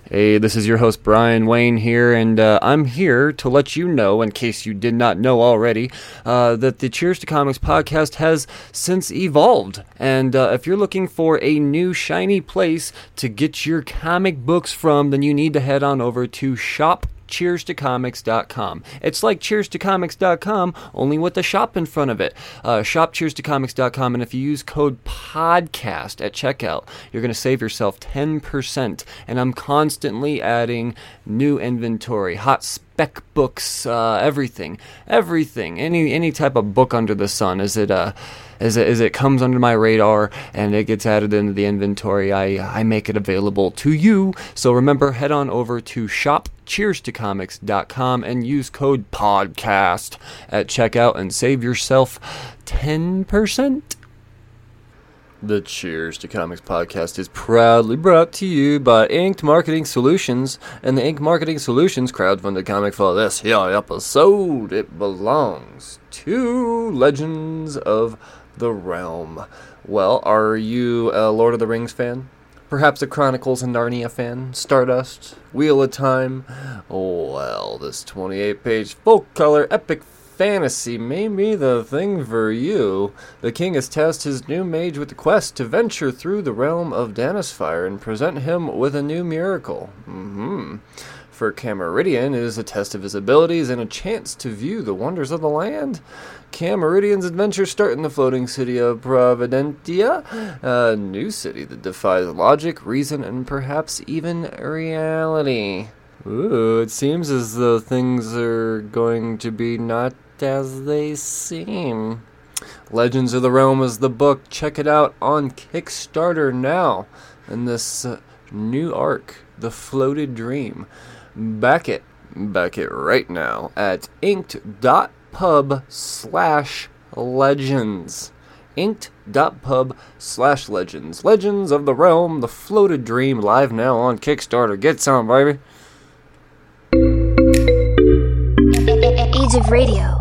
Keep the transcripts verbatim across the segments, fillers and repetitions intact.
Hey, this is your host Brian Wayne here, and uh, I'm here to let you know, in case you did not know already, uh, that the Cheers to Comics podcast has since evolved. And uh, if you're looking for a new shiny place to get your comic books from, then you need to head on over to shop cheers to comics dot com. It's like cheers to comics dot com, only with the shop in front of it. Uh, shop cheers to comics dot com, and if you use code PODCAST at checkout, you're going to save yourself ten percent. And I'm constantly adding new inventory, hot spec books, uh, everything, everything, any any type of book under the sun. Is it uh, as it, as it comes under my radar and it gets added into the inventory, I I make it available to you. So remember, head on over to shop cheers to comics dot com and use code PODCAST at checkout and save yourself ten percent. The Cheers to Comics podcast is proudly brought to you by Inked Marketing Solutions and the Inked Marketing Solutions crowdfunded comic for this here episode. It belongs to Legends of the Realm. Well, are you a Lord of the Rings fan? Perhaps a Chronicles of Narnia fan? Stardust? Wheel of Time? Well, this twenty-eight page full-color epic fantasy may be the thing for you. The king has tasked his new mage with the quest to venture through the realm of Danisfire and present him with a new miracle. Mm-hmm. For Cameridian, it is a test of his abilities and a chance to view the wonders of the land. Cameridian's adventures start in the floating city of Providentia, a new city that defies logic, reason, and perhaps even reality. Ooh, it seems as though things are going to be not as they seem. Legends of the Realm is the book. Check it out on Kickstarter now. And this uh, new arc, The Floated Dream. Back it. Back it right now at inked.pub slash legends. inked.pub slash legends. Legends of the Realm, The Floated Dream, live now on Kickstarter. Get some, baby. Age of Radio.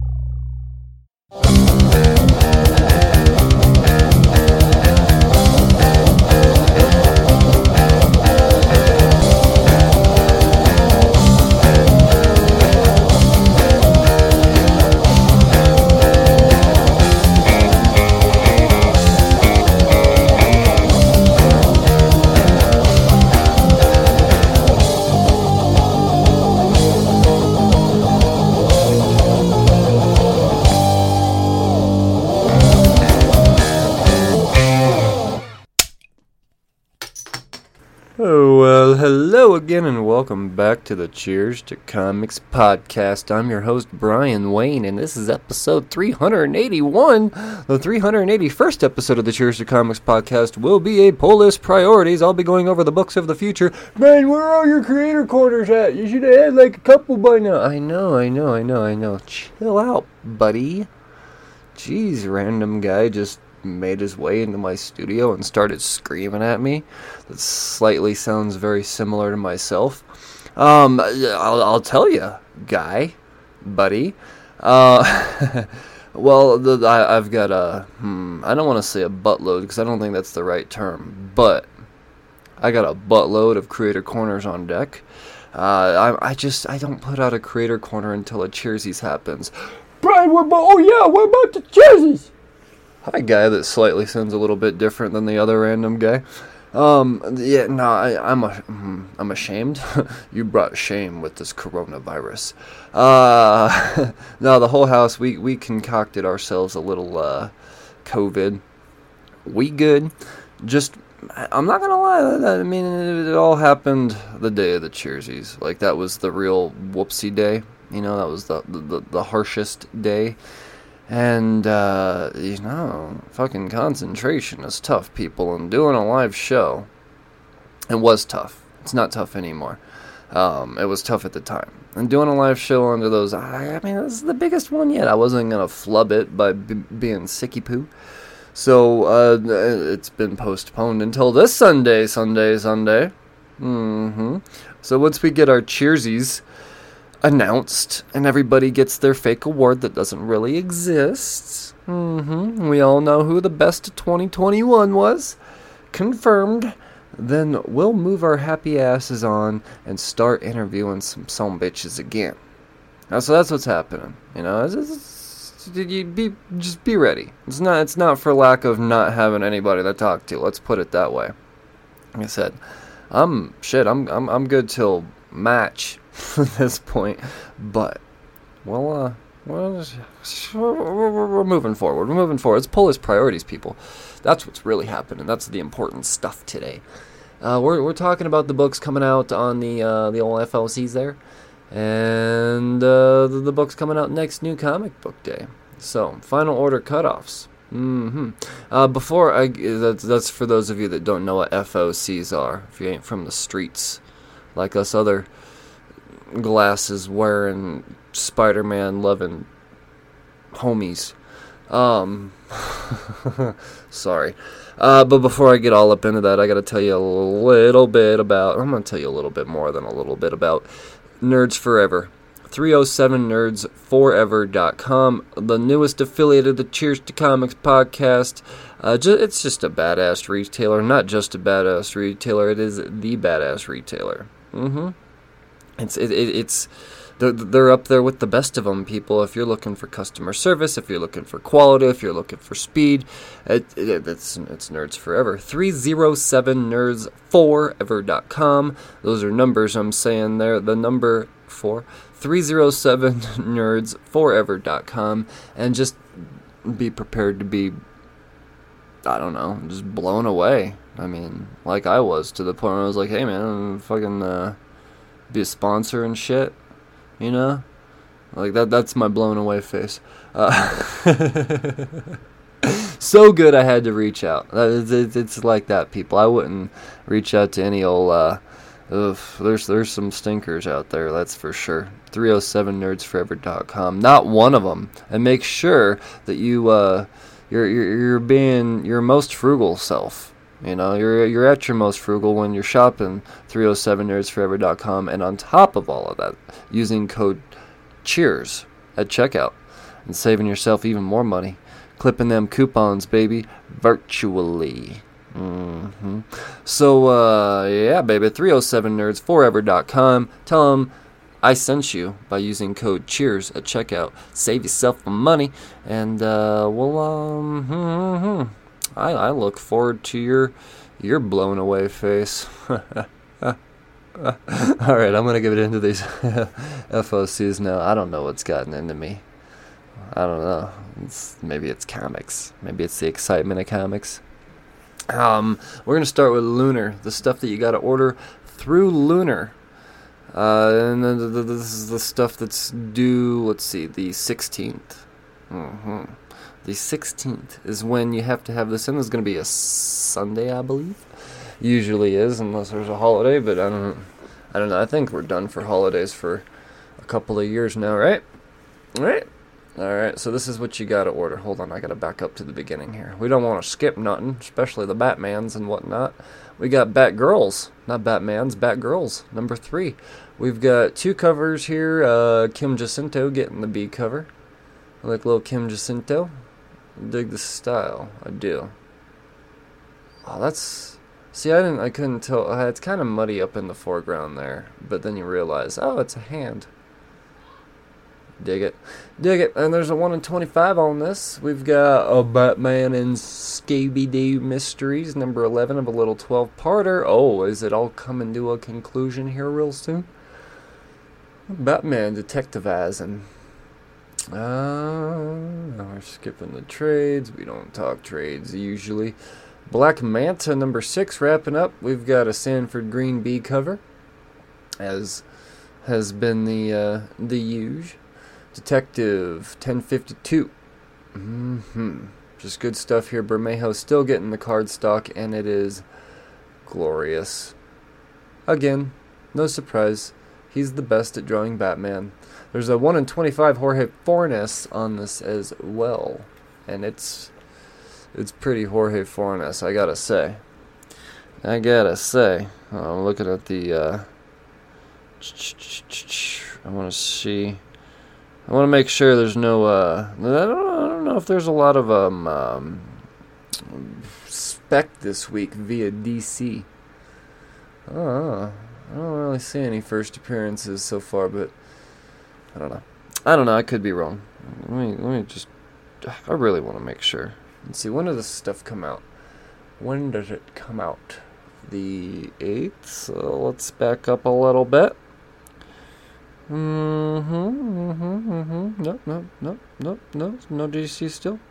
Oh, well, hello again and welcome back to the Cheers to Comics podcast. I'm your host, Brian Wayne, and this is episode three eighty-one. The three hundred eighty-first episode of the Cheers to Comics podcast will be a pull list priorities. I'll be going over the books of the future. Man, where are all your creator corners at? You should have had like a couple by now. I know, I know, I know, I know. Chill out, buddy. Jeez, random guy just made his way into my studio and started screaming at me. That slightly sounds very similar to myself. Um, I'll, I'll tell you, guy, buddy. Uh, well, the, I, I've got a, hmm, I don't want to say a buttload because I don't think that's the right term, but I got a buttload of creator corners on deck. Uh, I, I just, I don't put out a creator corner until a Cheersies happens. Brian, what about, oh yeah, what about the Cheersies? Hi, guy that slightly sounds a little bit different than the other random guy. Um, yeah, no, I, I'm a, I'm ashamed. You brought shame with this coronavirus. Uh, no, the whole house, we, we concocted ourselves a little, uh, COVID. We good. Just, I'm not gonna lie, I mean, it, it all happened the day of the Cheersies. Like, that was the real whoopsie day. You know, that was the, the, the harshest day. And, uh, you know, fucking concentration is tough, people, and doing a live show, it was tough. It's not tough anymore. Um, it was tough at the time. And doing a live show under those, I, I mean, this is the biggest one yet. I wasn't going to flub it by b- being sicky poo. So, uh, it's been postponed until this Sunday, Sunday, Sunday. Mm-hmm. So once we get our Cheersies announced and everybody gets their fake award that doesn't really exist. Mm-hmm. We all know who the best of twenty twenty-one was. Confirmed. then we'll move our happy asses on and start interviewing some some bitches again. Now, so that's what's happening. You know, it's, it's, it's, you be just be ready. It's not it's not for lack of not having anybody to talk to. Let's put it that way. Like I said, I'm shit. I'm I'm I'm good till March at this point, but well, uh, well, we're, we're moving forward. We're moving forward. Let's pull his priorities, people. That's what's really happening. That's the important stuff today. Uh, we're we're talking about the books coming out on the uh, the old F L Cs there, and uh, the, the books coming out next New Comic Book Day. So final order cutoffs. Mm-hmm. Uh, before I that's that's for those of you that don't know what F O Cs are. If you ain't from the streets, like us other glasses wearing Spider-Man loving homies. Um, sorry. Uh, but before I get all up into that, I gotta tell you a little bit about, I'm gonna tell you a little bit more than a little bit about Nerds Forever. three oh seven nerds forever dot com, the newest affiliate of the Cheers to Comics podcast. Uh, ju- it's just a badass retailer. Not just a badass retailer, it is the badass retailer. Mm-hmm. It's, it, it, it's, They're, they're up there with the best of them, people. If you're looking for customer service, if you're looking for quality, if you're looking for speed, it, it, it's, it's Nerds Forever. three oh seven nerds forever dot com. Those are numbers I'm saying there. The number four. three oh seven nerds forever dot com. And just be prepared to be, I don't know, just blown away. I mean, like I was, to the point where I was like, hey man, I'm fucking uh, be a sponsor and shit. You know, like that. That's my blown away face. Uh, so good, I had to reach out. It's, it's, it's like that, people. I wouldn't reach out to any old. Uh, ugh, there's there's some stinkers out there, that's for sure. three oh seven nerds forever dot com. Not one of them. And make sure that you uh, you're you're you're being your most frugal self. You know, you're you're at your most frugal when you're shopping three oh seven nerds forever dot com, and on top of all of that, using code CHEERS at checkout and saving yourself even more money. Clipping them coupons, baby, virtually. Mm-hmm. So, uh, yeah, baby, three oh seven nerds forever dot com. Tell them I sent you by using code CHEERS at checkout. Save yourself some money, and, uh, well, um, hmm I, I look forward to your your blown away face. Alright, I'm going to get into these F O Cs now. I don't know what's gotten into me. I don't know. It's, maybe it's comics. Maybe it's the excitement of comics. Um, we're going to start with Lunar, the stuff that you got to order through Lunar. Uh, and then this is the stuff that's due, let's see, the sixteenth. Mm-hmm. The sixteenth is when you have to have this in. It's going to be a Sunday, I believe. Usually is, unless there's a holiday, but I don't I don't know. I think we're done for holidays for a couple of years now, right? Right? Alright, so this is what you got to order. Hold on, I got to back up to the beginning here. We don't want to skip nothing, especially the Batmans and whatnot. We got Batgirls, not Batmans, Batgirls, number three. We've got two covers here. Uh, Kim Jacinto getting the B cover. I like little Kim Jacinto. Dig the style. I do. Oh, that's... See, I didn't. I couldn't tell. Uh, it's kind of muddy up in the foreground there. But then you realize, oh, it's a hand. Dig it. Dig it. And there's a one in twenty-five on this. We've got a Batman and Scooby-Doo Mysteries, number eleven of a little twelve-parter. Oh, is it all coming to a conclusion here real soon? Batman detectivizing. Uh, we're skipping the trades. We don't talk trades usually. Black Manta number six wrapping up. We've got a Sanford Green B cover, as has been the uh, the huge. Detective ten fifty-two. Mm-hmm. Just good stuff here. Bermejo still getting the card stock, and it is glorious. Again, no surprise. He's the best at drawing Batman. There's a one in twenty-five Jorge Fornes on this as well. And it's it's pretty Jorge Fornes, I gotta say. I gotta say. Oh, I'm looking at the... Uh, I want to see... I want to make sure there's no... Uh, I, don't, I don't know if there's a lot of um, um, spec this week via D C. Oh, I don't really see any first appearances so far, but I don't know. I don't know. I could be wrong. Let me let me just. I really want to make sure. Let's see. When does this stuff come out? When does it come out? The eighth. So let's back up a little bit. Mm-hmm. Mm-hmm. Mm-hmm. No. No. No. No. No. No D C still.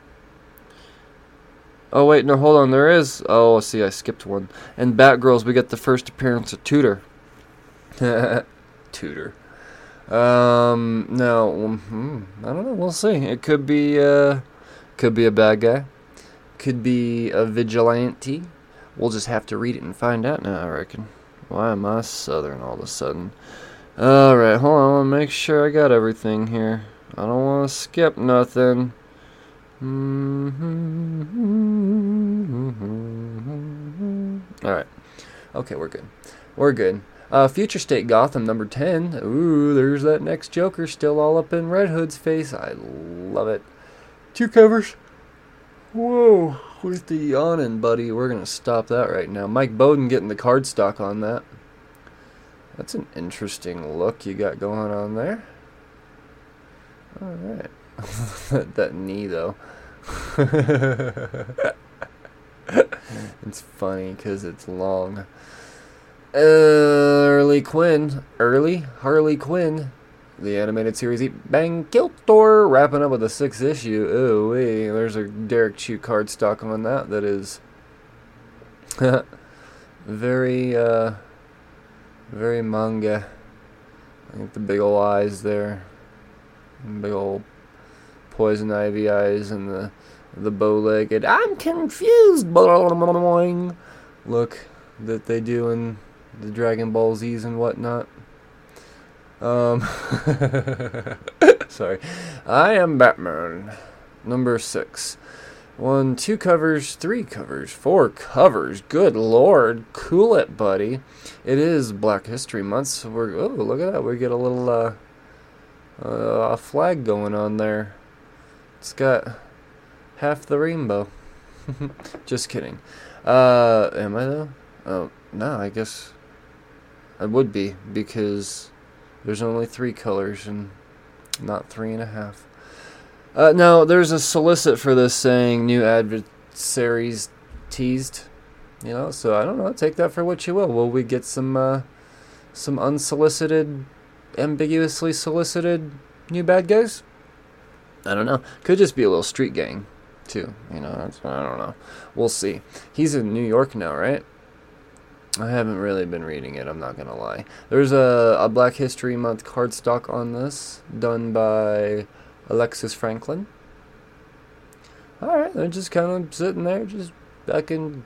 Oh wait, no, hold on. There is. Oh, see, I skipped one. And Batgirls, we get the first appearance of Tudor. Tudor. Um, no, hmm, I don't know. We'll see. It could be, uh, could be a bad guy. Could be a vigilante. We'll just have to read it and find out now, I reckon. Why am I Southern all of a sudden? Alright, hold on. I want to make sure I got everything here. I don't want to skip nothing. Mm-hmm. Alright. Okay, we're good. We're good. Uh, Future State Gotham, number ten. Ooh, there's that next Joker still all up in Red Hood's face. I love it. Two covers. Whoa. With the yawning, buddy. We're going to stop that right now. Mike Bowden getting the cardstock on that. That's an interesting look you got going on there. Alright. that, that knee, though. It's funny because it's long. Harley Quinn. Early? Harley Quinn. The animated series Eat Bang Kiltor. Wrapping up with a sixth issue. Ooh, wee. There's a Derek Chew cardstock on that. That is very, uh, very manga. I think the big ol' eyes there. Big ol' poison ivy eyes and the the bow-legged I'm confused look that they do in the Dragon Ball Z's and whatnot. Um sorry. I Am Batman number six. One, two covers, three covers, four covers. Good Lord, cool it, buddy. It is Black History Month, so we're oh look at that. We get a little uh, uh a flag going on there. It's got half the rainbow. Just kidding. Uh, am I though? Oh, no, I guess I would be because there's only three colors and not three and a half. Uh, no, there's a solicit for this saying new adversaries teased. You know, so I don't know. Take that for what you will. Will we get some, uh, some unsolicited, ambiguously solicited new bad guys? I don't know. Could just be a little street gang, too. You know, that's, I don't know. We'll see. He's in New York now, right? I haven't really been reading it, I'm not going to lie. There's a, a Black History Month cardstock on this, done by Alexis Franklin. Alright, they're just kind of sitting there, just fucking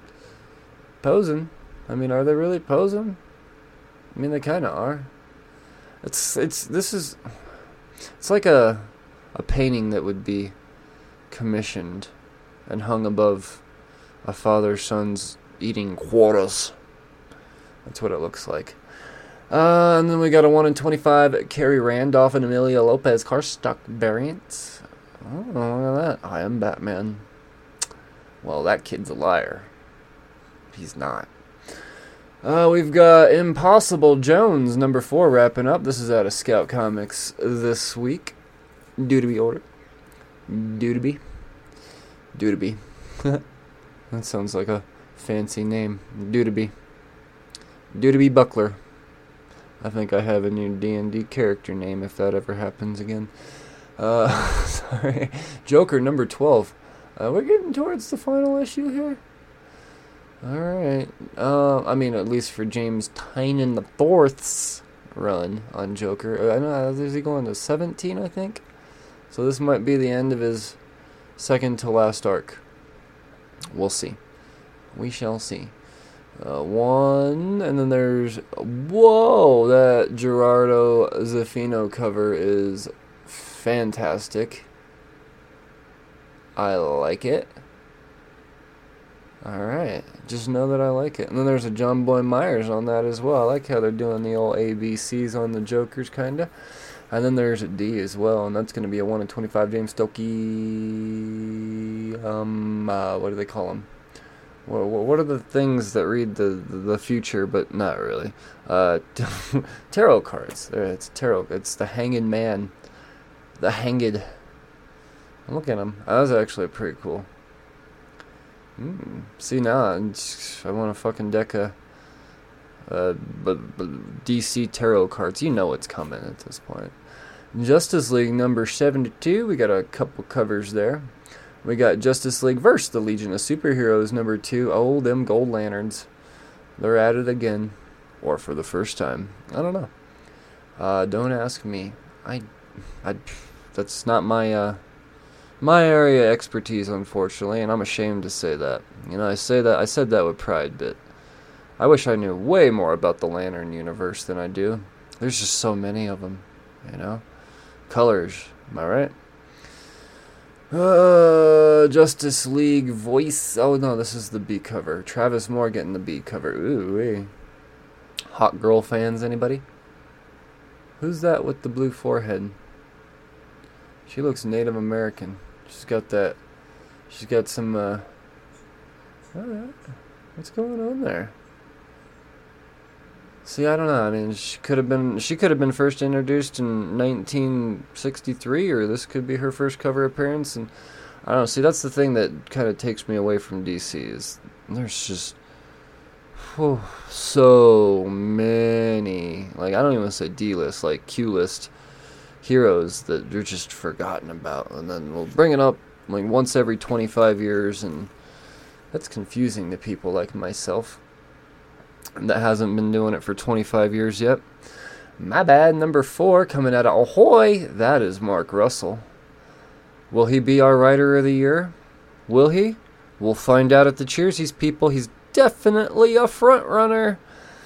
posing. I mean, are they really posing? I mean, they kind of are. It's, it's, this is, it's like a... a painting that would be commissioned and hung above a father-son's eating quarters. That's what it looks like. Uh, and then we got a one in twenty-five Carrie Randolph and Emilia Lopez cardstock variant. Oh, look at that. I Am Batman. Well, that kid's a liar. He's not. Uh, we've got Impossible Jones, number four, wrapping up. This is out of Scout Comics this week. Due to be ordered. Due to be. Due to be. That sounds like a fancy name. Due to be. Due to be Buckler. I think I have a new D and D character name if that ever happens again. Uh, sorry. Joker number twelve. Uh, we're getting towards the final issue here. Alright. Uh, I mean, at least for James Tynion the Fourth's run on Joker. I know, is he going to seventeen, I think? So this might be the end of his second to last arc. We'll see. We shall see. Uh, one, and then there's... Whoa! That Gerardo Zaffino cover is fantastic. I like it. Alright. Just know that I like it. And then there's a John Boy Myers on that as well. I like how they're doing the old A B Cs on the Jokers, kinda. And then there's a D as well, and that's going to be a one in twenty-five James Stokey, um, uh, what do they call him? Wha- wha- What are the things that read the the future, but not really? Uh, tarot cards. There, it's tarot. It's the Hanged Man, the Hanged. Look at him. That was actually pretty cool. Mm. See now, I want a fucking deck of uh, b- b- D C tarot cards. You know what's coming at this point. Justice League number seventy-two. We got a couple covers there. We got Justice League versus the Legion of Superheroes number two. Oh, them gold lanterns. They're at it again. Or for the first time. I don't know. Uh, don't ask me. I, I, that's not my, uh, my area of expertise, unfortunately, and I'm ashamed to say that. You know, I say that, I said that with pride, but I wish I knew way more about the Lantern universe than I do. There's just so many of them, you know? Colors, am I right? Uh, Justice League voice. Oh no, this is the B cover. Travis Moore getting the B cover. Ooh, wee. Hot girl fans, anybody? Who's that with the blue forehead? She looks Native American. She's got that. She's got some. Uh, alright. What's going on there? See, I don't know. I mean, she could have been. She could have been first introduced in nineteen sixty-three, or this could be her first cover appearance. And I don't know. See, that's the thing that kind of takes me away from D C. Is there's just whew, so many. Like I don't even want to say D list, like Q list heroes that you're just forgotten about, and then we'll bring it up like once every twenty-five years, and that's confusing to people like myself that hasn't been doing it for twenty-five years yet. My bad. Number four, coming out of Ahoy, that is Mark Russell. Will he be our Writer of the Year? Will he? We'll find out at the Cheersies, people. He's definitely a front runner.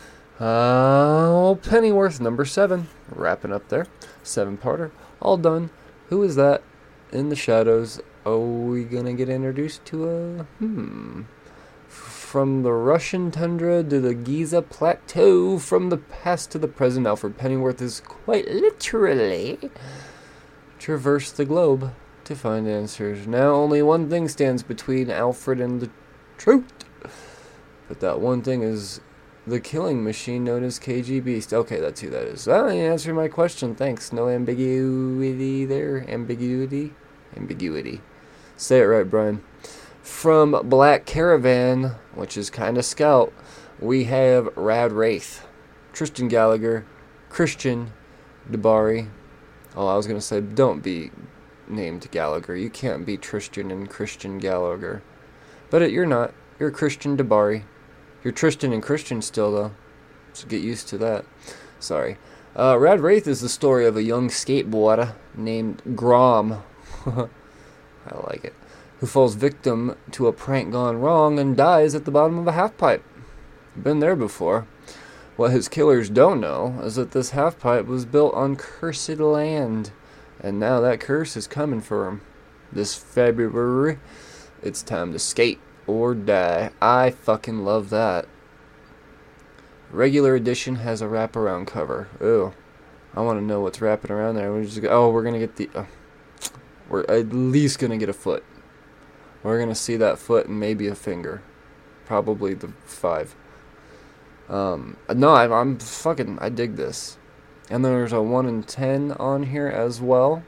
Oh, Pennyworth, number seven. Wrapping up there. Seven-parter. All done. Who is that in the shadows? Are we gonna get introduced to a... Hmm... From the Russian tundra to the Giza Plateau, from the past to the present, Alfred Pennyworth is quite literally traversed the globe to find answers. Now only one thing stands between Alfred and the truth. But that one thing is the killing machine known as K G Beast. Okay, that's who that is. Well, you answered my question. Thanks. No ambiguity there. Ambiguity? Ambiguity. Say it right, Brian. From Black Caravan, which is kind of Scout, we have Rad Wraith, Tristan Gallagher, Christian Debari. Oh, I was going to say, don't be named Gallagher. You can't be Tristan and Christian Gallagher. But it, you're not. You're Christian Debari. You're Tristan and Christian still, though. So get used to that. Sorry. Uh, Rad Wraith is the story of a young skateboarder named Grom. I like it. Who falls victim to a prank gone wrong and dies at the bottom of a half-pipe. Been there before. What his killers don't know is that this half-pipe was built on cursed land, and now that curse is coming for him. This February, it's time to skate or die. I fucking love that. Regular edition has a wraparound cover. Ew. I want to know what's wrapping around there. We're just, oh, we're gonna get the... Uh, we're at least gonna get a foot. We're going to see that foot and maybe a finger. Probably the five. Um, no, I'm, I'm fucking, I dig this. And there's a one in ten on here as well.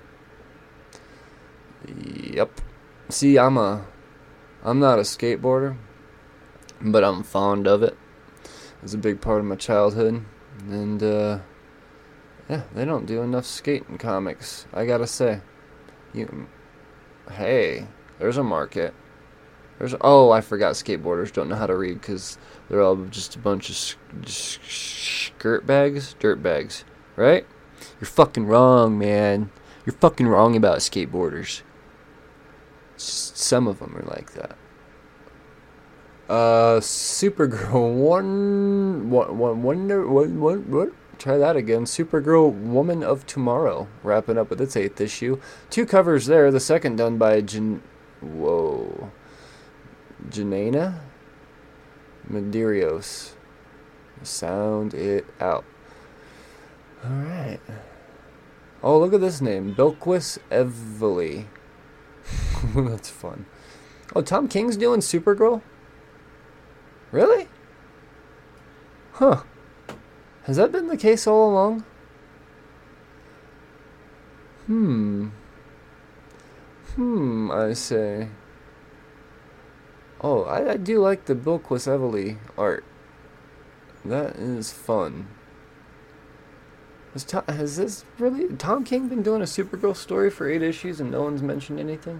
Yep. See, I'm a, I'm not a skateboarder, but I'm fond of it. It's a big part of my childhood. And, uh, yeah, they don't do enough skating comics, I gotta say. You, hey... There's a market. There's oh, I forgot skateboarders don't know how to read because they're all just a bunch of sk- skirt bags, dirt bags, right? You're fucking wrong, man. You're fucking wrong about skateboarders. Just some of them are like that. Uh, Supergirl, one, one, one, wonder, one, one, what? Try that again. Supergirl, Woman of Tomorrow, wrapping up with its eighth issue. Two covers there. The second done by Jan. Whoa. Janena Medeiros. Sound it out. Alright. Oh, look at this name. Bilquis Evely. That's fun. Oh, Tom King's doing Supergirl? Really? Huh. Has that been the case all along? Hmm. Hmm, I say. Oh, I, I do like the Bill Quisevely art. That is fun. Has, Tom, has this really... Tom King been doing a Supergirl story for eight issues and no one's mentioned anything?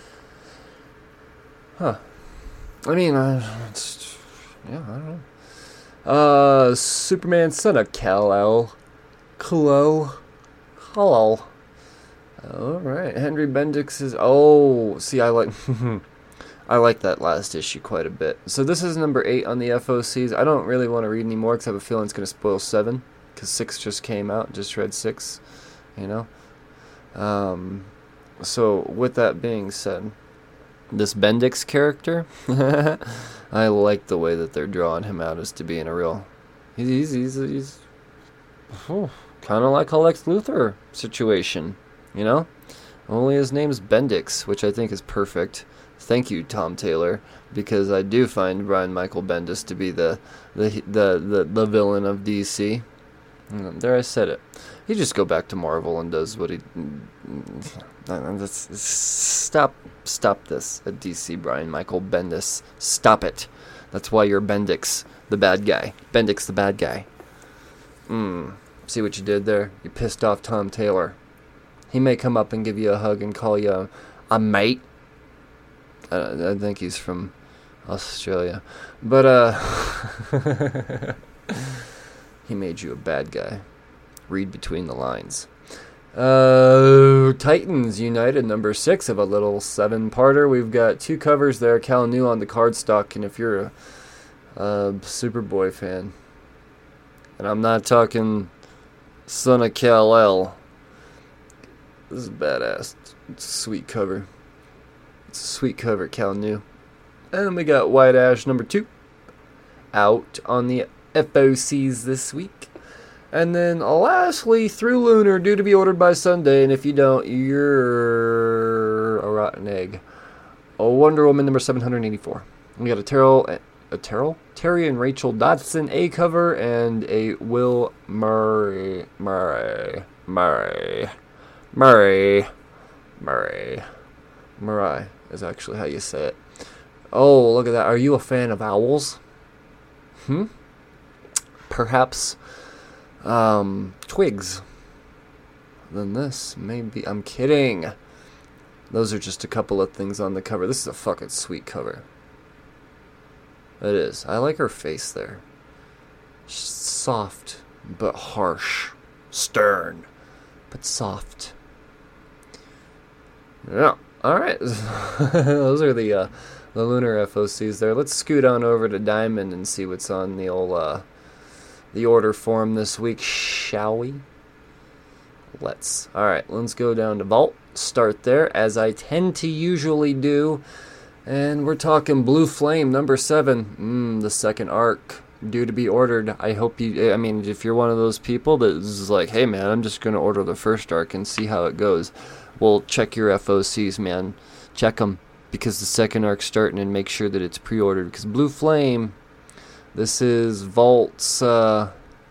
Huh. I mean, uh, it's... Yeah, I don't know. Uh, Superman son of Kal-El. Kal-El. Kal-El. Alright, Henry Bendix is... Oh, see, I like... I like that last issue quite a bit. So this is number eight on the F O Cs. I don't really want to read any more because I have a feeling it's going to spoil seven. Because six just came out. Just read six, you know. Um, so with that being said, this Bendix character, I like the way that they're drawing him out as to being a real... He's, he's, he's, he's oh, kind of like a Lex Luthor situation, you know. Only his name's Bendix, which I think is perfect. Thank you, Tom Taylor, because I do find Brian Michael Bendis to be the the the the, the villain of D C. There, I said it. He just go back to Marvel and does what he. Stop, stop this at D C, Brian Michael Bendis. Stop it. That's why you're Bendix, the bad guy. Bendix, the bad guy. Hmm. See what you did there? You pissed off Tom Taylor. He may come up and give you a hug and call you a, a mate. I, I think he's from Australia. But, uh... he made you a bad guy. Read between the lines. Uh, Titans United, number six of a little seven-parter. We've got two covers there. Cal New on the cardstock, and if you're a, a Superboy fan, and I'm not talking Son of Kal-El, this is badass. It's a sweet cover. It's a sweet cover, Cal New. And we got White Ash number two out on the F O Cs this week. And then lastly, Through Lunar, due to be ordered by Sunday. And if you don't, you're a rotten egg. A Wonder Woman number seven hundred eighty-four. We got a Terrell, a Terrell? Terry and Rachel Dodson A cover and a Will Murray, Murray, Murray, Murray, Murray, Murray is actually how you say it. Oh, look at that. Are you a fan of owls? Hmm? Perhaps um, twigs. Then this, maybe. I'm kidding. Those are just a couple of things on the cover. This is a fucking sweet cover. It is. I like her face there. Soft, but harsh. Stern, but soft. Yeah. Alright. Those are the uh, the Lunar F O Cs there. Let's scoot on over to Diamond and see what's on the old uh, the order form this week, shall we? Let's. Alright, let's go down to Vault. Start there, as I tend to usually do. And we're talking Blue Flame, number seven. Mmm, the second arc, due to be ordered. I hope you, I mean, if you're one of those people that is like, hey man, I'm just going to order the first arc and see how it goes. Well, check your F O Cs, man. Check them, because the second arc's starting, and make sure that it's pre-ordered. Because Blue Flame, this is Vault's, uh,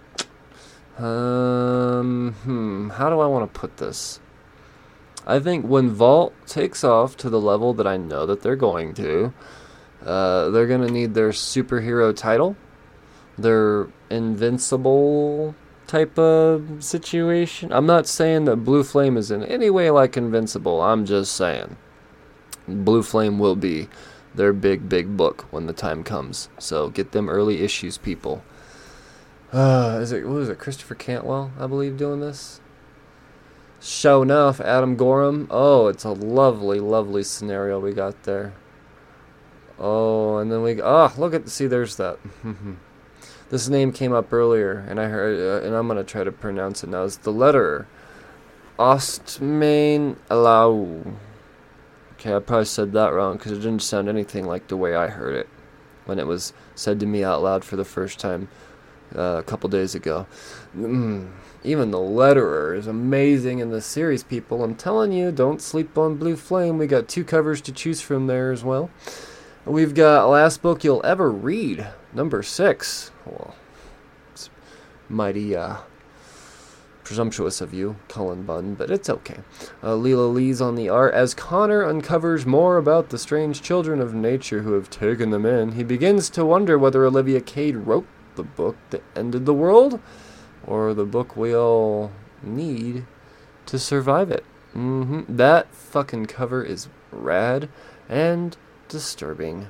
um, hmm, how do I want to put this? I think when Vault takes off to the level that I know that they're going to, uh, they're going to need their superhero title, their invincible type of situation. I'm not saying that Blue Flame is in any way like Invincible. I'm just saying Blue Flame will be their big, big book when the time comes. So get them early issues, people. Uh, is it, what is it, Christopher Cantwell, I believe, doing this? Show enough, Adam Gorham. Oh, it's a lovely, lovely scenario we got there. Oh, and then we... Oh, look at... See, there's that. This name came up earlier, and I heard... Uh, and I'm going to try to pronounce it now. It's the letter. Ostmain Elau. Okay, I probably said that wrong, because it didn't sound anything like the way I heard it when it was said to me out loud for the first time uh, a couple days ago. Mm. Even the letterer is amazing in this series, people. I'm telling you, don't sleep on Blue Flame. We got two covers to choose from there as well. We've got Last Book You'll Ever Read, number six. Well, it's mighty uh, presumptuous of you, Cullen Bunn, but it's okay. Uh, Leela Lee's on the art. As Connor uncovers more about the strange children of nature who have taken them in, he begins to wonder whether Olivia Cade wrote the book that ended the world, or the book we all need to survive it. Mm-hmm. That fucking cover is rad and disturbing.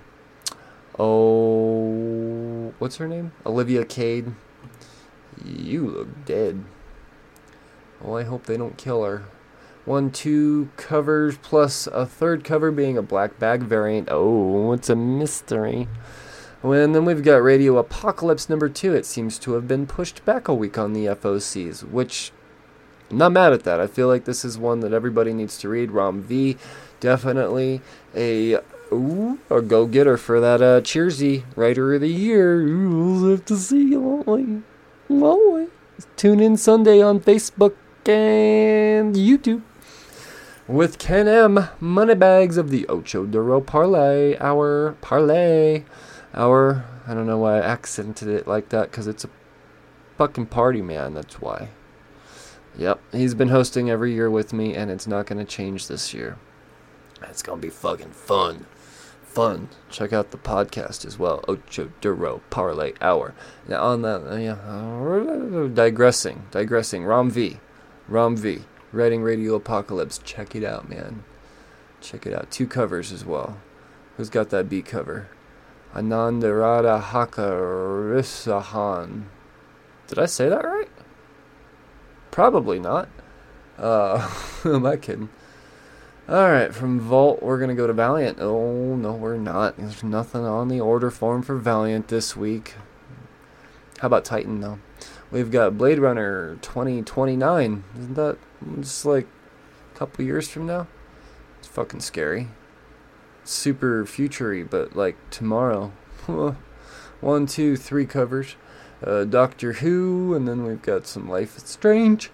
Oh, what's her name? Olivia Cade. You look dead. Well, I hope they don't kill her. One, two covers plus a third cover being a black bag variant. Oh, it's a mystery. And then we've got Radio Apocalypse number two. It seems to have been pushed back a week on the F O Cs, which I'm not mad at that. I feel like this is one that everybody needs to read. Rom V, definitely a ooh, a go-getter for that uh, Cheersy Writer of the Year. Ooh, we'll have to see, won't we? Won't we? Tune in Sunday on Facebook and YouTube with Ken M. Moneybags of the Ocho Duro Parlay. Our Parlay. Our, I don't know why I accented it like that, because it's a fucking party, man. That's why. Yep, he's been hosting every year with me, and it's not going to change this year. It's going to be fucking fun. Fun. Check out the podcast as well. Ocho Duro Parlay Hour. Now, on that, uh, yeah, digressing, digressing. Rom V. Rom V. Writing Radio Apocalypse. Check it out, man. Check it out. Two covers as well. Who's got that B cover? Anandarada Hakarisahan. Did I say that right? Probably not. Uh, am I kidding? Alright, from Vault, we're going to go to Valiant. Oh, no, we're not. There's nothing on the order form for Valiant this week. How about Titan, though? We've got Blade Runner twenty twenty-nine. Isn't that just like a couple years from now? It's fucking scary. Super future-y, but like tomorrow. One, two, three covers. Uh, Doctor Who, and then we've got some Life is Strange.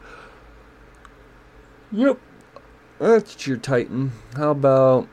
Yep. That's your Titan. How about...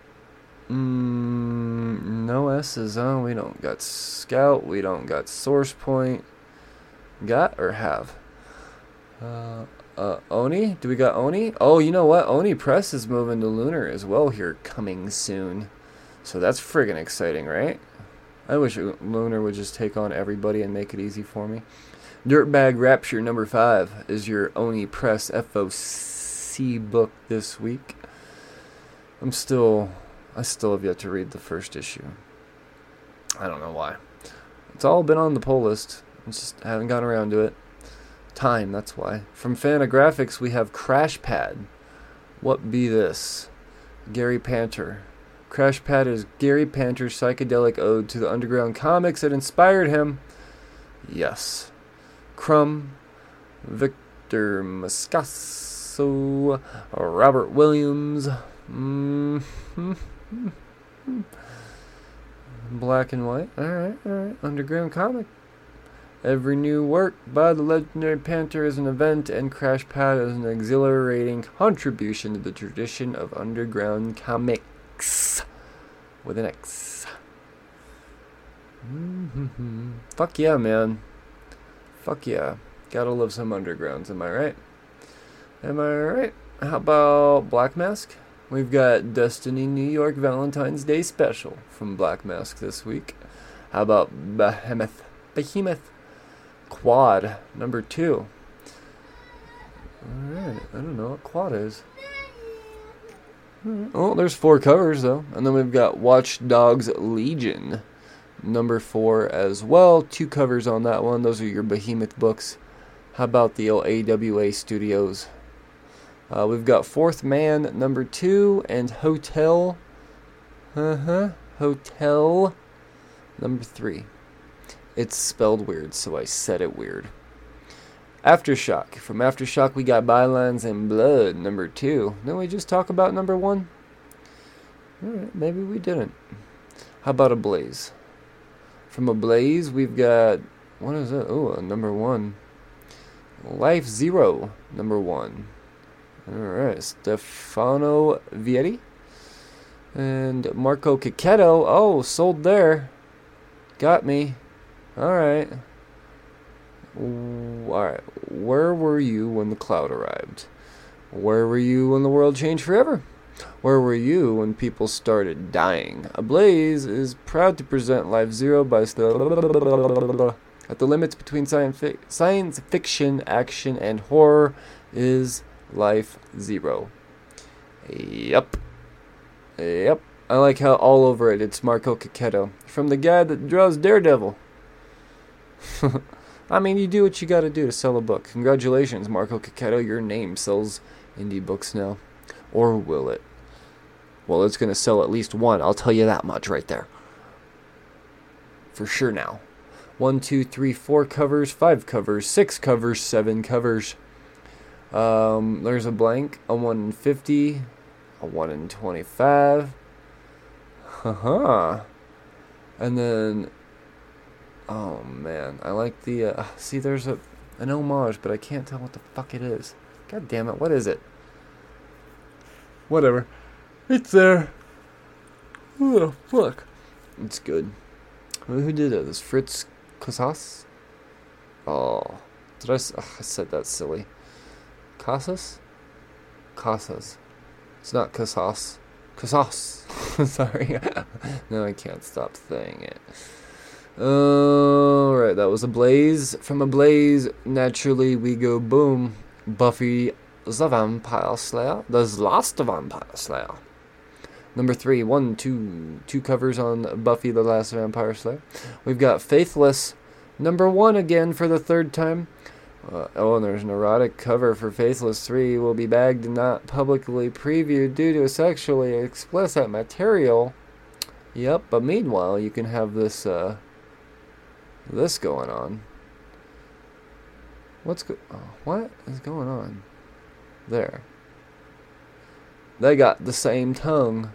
Mm, no S's, huh? We don't got Scout. We don't got Source Point. Got or have? Uh, uh, Oni? Do we got Oni? Oh, you know what? Oni Press is moving to Lunar as well here coming soon. So that's friggin' exciting, right? I wish Lunar would just take on everybody and make it easy for me. Dirtbag Rapture number five is your Oni Press F O C book this week. I'm still, I still have yet to read the first issue. I don't know why. It's all been on the pull list. I just haven't gotten around to it. Time, that's why. From Fantagraphics, we have Crash Pad. What be this? Gary Panter. Crash Pad is Gary Panter's psychedelic ode to the underground comics that inspired him. Yes. Crumb, Victor Moscaso, Robert Williams. Mm-hmm. Black and white. Alright, alright. Underground comic. Every new work by the legendary Panter is an event, and Crash Pad is an exhilarating contribution to the tradition of underground comics. With an X. Mm-hmm. Fuck yeah, man. Fuck yeah. Gotta love some undergrounds, am I right? Am I right? How about Black Mask? We've got Destiny New York Valentine's Day Special from Black Mask this week. How about Behemoth? Behemoth Quad number two. Alright, I don't know what Quad is. Oh, there's four covers, though. And then we've got Watch Dogs Legion, number four as well. Two covers on that one. Those are your Behemoth books. How about the old A W A Studios? Uh, we've got Fourth Man, number two, and Hotel. Uh-huh. Hotel, number three. It's spelled weird, so I said it weird. Aftershock. From Aftershock, we got Bylines and Blood, number two. Didn't we just talk about number one? Alright, maybe we didn't. How about Ablaze? From Ablaze, we've got... What is it? Oh, number one. Life Zero, number one. Alright, Stefano Vieri. And Marco Cacchetto. Oh, sold there. Got me. Alright. Alright. Where were you when the cloud arrived? Where were you when the world changed forever? Where were you when people started dying? Ablaze is proud to present Life Zero by st- at the limits between science, fi- science fiction, action, and horror is Life Zero. Yep. Yep. I like how all over it it's Marco Cacchetto, from the guy that draws Daredevil. I mean, you do what you gotta do to sell a book. Congratulations, Marco Cacchetto, your name sells indie books now. Or will it? Well, it's gonna sell at least one, I'll tell you that much right there. For sure now. One, two, three, four covers, five covers, six covers, seven covers. Um, there's a blank, a one in fifty, a one in twenty-five. Haha. And then, oh man, I like the, uh, see there's a an homage, but I can't tell what the fuck it is. God damn it, what is it? Whatever. It's there. Oh, fuck. It's good. Who did it? This Fritz Casas? Oh. Did I, s- ugh, I said that silly. Casas? Casas. It's not Casas. Casas. Sorry. No, I can't stop saying it. Alright, that was Ablaze. From Ablaze, naturally we go boom. Buffy the Vampire Slayer. The Last Vampire Slayer. Number three, one, two, two covers on Buffy the Last Vampire Slayer. We've got Faithless, number one again for the third time. Uh, oh, and there's an erotic cover for Faithless three. Will be bagged and not publicly previewed due to sexually explicit material. Yep, but meanwhile, you can have this, uh, this going on. What's go- oh, what is going on? There. They got the same tongue.